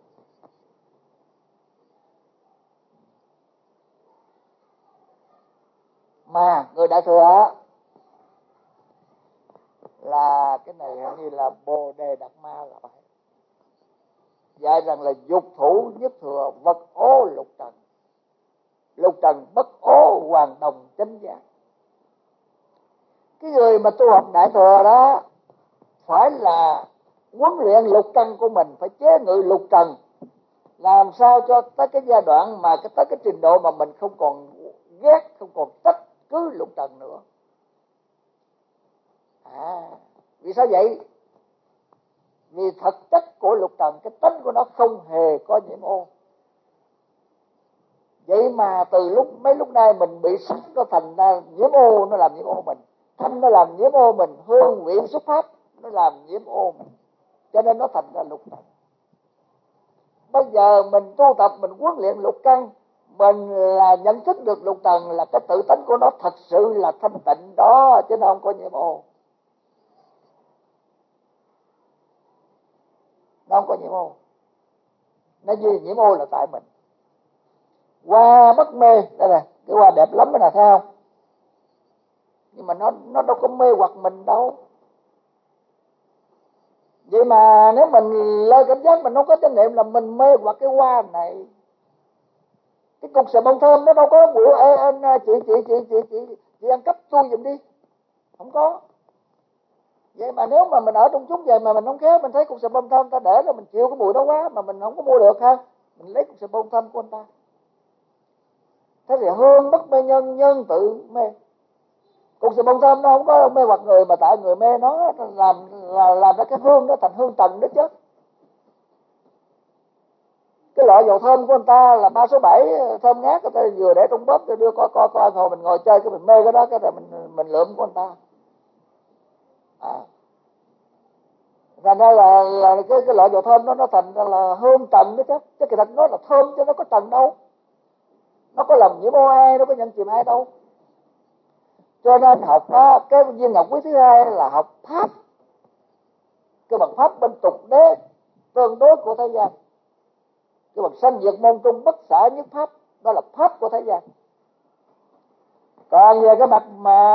A: Mà người đại thừa là cái này như là Bồ Đề Đạt Ma là vậy, dạy rằng là dục thủ nhất thừa, vật ố lục trần, lục trần bất ố hoàn đồng chánh giác. Cái người mà tu học đại thừa đó phải là huấn luyện lục căn của mình, phải chế ngự lục trần, làm sao cho tới cái giai đoạn mà tới cái trình độ mà mình không còn ghét, không còn trách cứ lục trần nữa. Vì sao vậy? Vì thực chất của lục trần, cái tính của nó không hề có nhiễm ô. Vậy mà từ mấy lúc nay mình bị sắc nó thành ra nhiễm ô, nó làm nhiễm ô mình, thanh nó làm nhiễm ô mình, hương vị xuất pháp nó làm nhiễm ô mình, cho nên nó thành ra lục trần. Bây giờ mình tu tập, mình huấn luyện lục căn, mình là nhận thức được lục trần là cái tự tánh của nó thật sự là thanh tịnh đó, chứ nó không có nhiễm ô. Nó không có nhiễm ô. Nó như nhiễm ô là tại mình. Hoa bất mê, đây nè, cái hoa đẹp lắm đó nè, thấy không? Nhưng mà nó đâu có mê hoặc mình đâu. Vậy mà nếu mình lơi cảm giác, mình không có chánh niệm là mình mê hoặc cái hoa này. Cái cục xà bông thơm nó đâu có bữa chị ăn cắp tôi giùm đi, không có. Vậy mà nếu mà mình ở trong chúng vậy mà mình không khéo, mình thấy cục xà bông thơm ta để là mình chịu cái mùi đó quá mà mình không có mua được ha, mình lấy cục xà bông thơm của anh ta. Thế thì hương bất mê nhân, nhân tự mê. Cục xà bông thơm nó không có mê hoặc người, mà tại người mê nó làm ra cái hương đó thành hương trần đó chứ. Cái loại dầu thơm của anh ta là 3 số 7 thơm ngát, người ta vừa để trong bóp, đưa coi hồi mình ngồi chơi cái mình mê cái đó, cái rồi mình lượm của anh ta. Thành ra là cái loại dầu thơm đó nó thành ra là hương trần đó chứ. Chứ kỳ thật nó là thơm chứ nó có trần đâu. Nó có làm nhiễm ô ai, nó có nhận chìm ai đâu. Cho nên học đó, cái viên ngọc quý thứ hai là học pháp, cái bằng pháp bên tục đế tương đối của thế gian. Cái bằng sanh diệt môn trung bất xả nhất pháp, đó là pháp của thế gian. Còn về cái mặt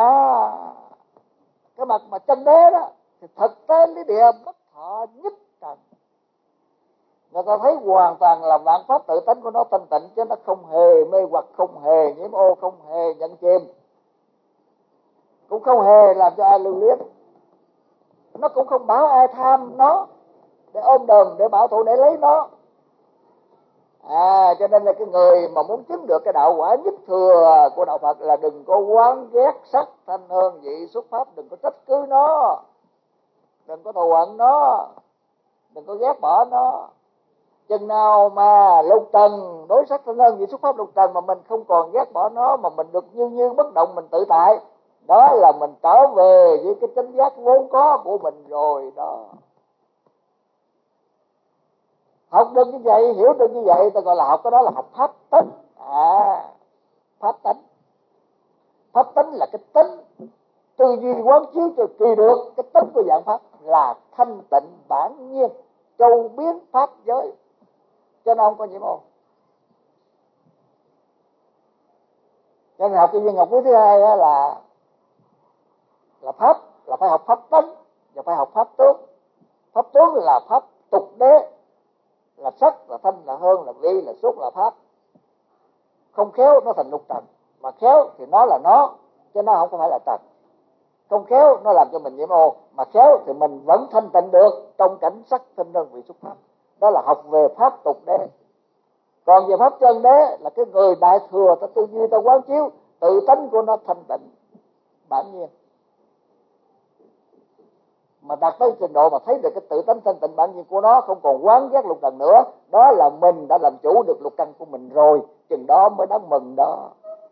A: mà chân đế đó thì thực tế lý địa bất thọ nhất trần. Người ta thấy hoàn toàn là vạn pháp tự tánh của nó thanh tịnh, chứ nó không hề mê hoặc, không hề nhiễm ô, không hề nhận chìm, cũng không hề làm cho ai lưu luyến. Nó cũng không bảo ai tham nó để ôm đờn, để bảo thủ, để lấy nó. Cho nên là cái người mà muốn chứng được cái đạo quả nhất thừa của đạo Phật là đừng có oán ghét sắc thanh hơn vị xuất pháp, đừng có trách cứ nó, đừng có thù hận nó, đừng có ghét bỏ nó. Chừng nào mà lục trần, đối sắc thanh hơn vị xuất pháp lục trần mà mình không còn ghét bỏ nó, mà mình được như bất động, mình tự tại, Đó là mình trở về với cái chánh giác vốn có của mình rồi đó. Học được như vậy, hiểu được như vậy, ta gọi là học, cái đó là học pháp tánh. Pháp tánh. Pháp tánh là cái tính tư duy quán chiếu cho kỳ được. Cái tính của dạng pháp là thanh tịnh bản nhiên, châu biến pháp giới, cho nên không có nhiễm ô. Cho nên học cái viên ngọc quý thứ hai là pháp, là phải học pháp tánh và phải học pháp tướng. Pháp tướng là pháp tục đế, là sắc, là thanh, là hương, là vi, là xúc, là pháp. Không khéo nó thành lục trần, mà khéo thì nó là nó, chứ nó không phải là trần. Không khéo nó làm cho mình nhiễm ô, mà khéo thì mình vẫn thanh tịnh được trong cảnh sắc thanh đơn vị xuất pháp. Đó là học về pháp tục đế. Còn về pháp chân đế là cái người đại thừa, ta tư duy, ta quán chiếu tự tánh của nó thanh tịnh bản nhiên, mà đạt tới trình độ mà thấy được cái tự tánh thanh tịnh bản nhiên của nó, không còn quán giác lục trần nữa, đó là mình đã làm chủ được lục căn của mình rồi, chừng đó mới đáng mừng đó.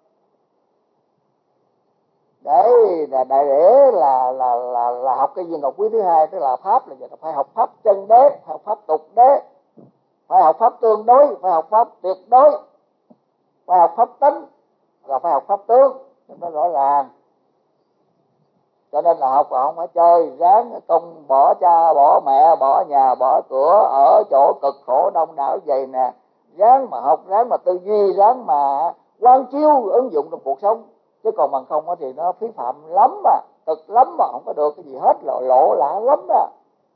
A: Để là học cái viên ngọc quý thứ hai, tức là pháp, là phải học pháp chân đế, học pháp tục đế, phải học pháp tương đối, phải học pháp tuyệt đối, phải học pháp tánh, và phải học pháp tướng cho nó rõ ràng. Cho nên là học mà không phải chơi, ráng công bỏ cha bỏ mẹ bỏ nhà bỏ cửa ở chỗ cực khổ đông đảo vậy nè, ráng mà học, ráng mà tư duy, ráng mà quán chiếu ứng dụng trong cuộc sống, chứ còn bằng không thì nó phí phạm lắm mà, cực lắm mà không có được cái gì hết, lộ lạ lắm đó.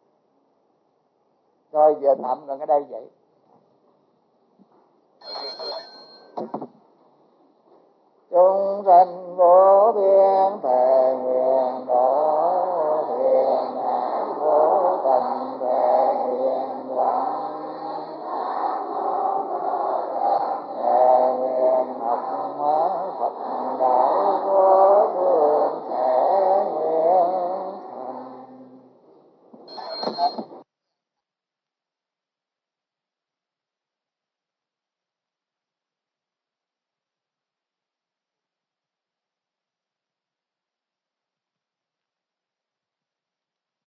A: Rồi giờ tạm gần ở đây vậy. Chúng sanh vô biên thề nguyện độ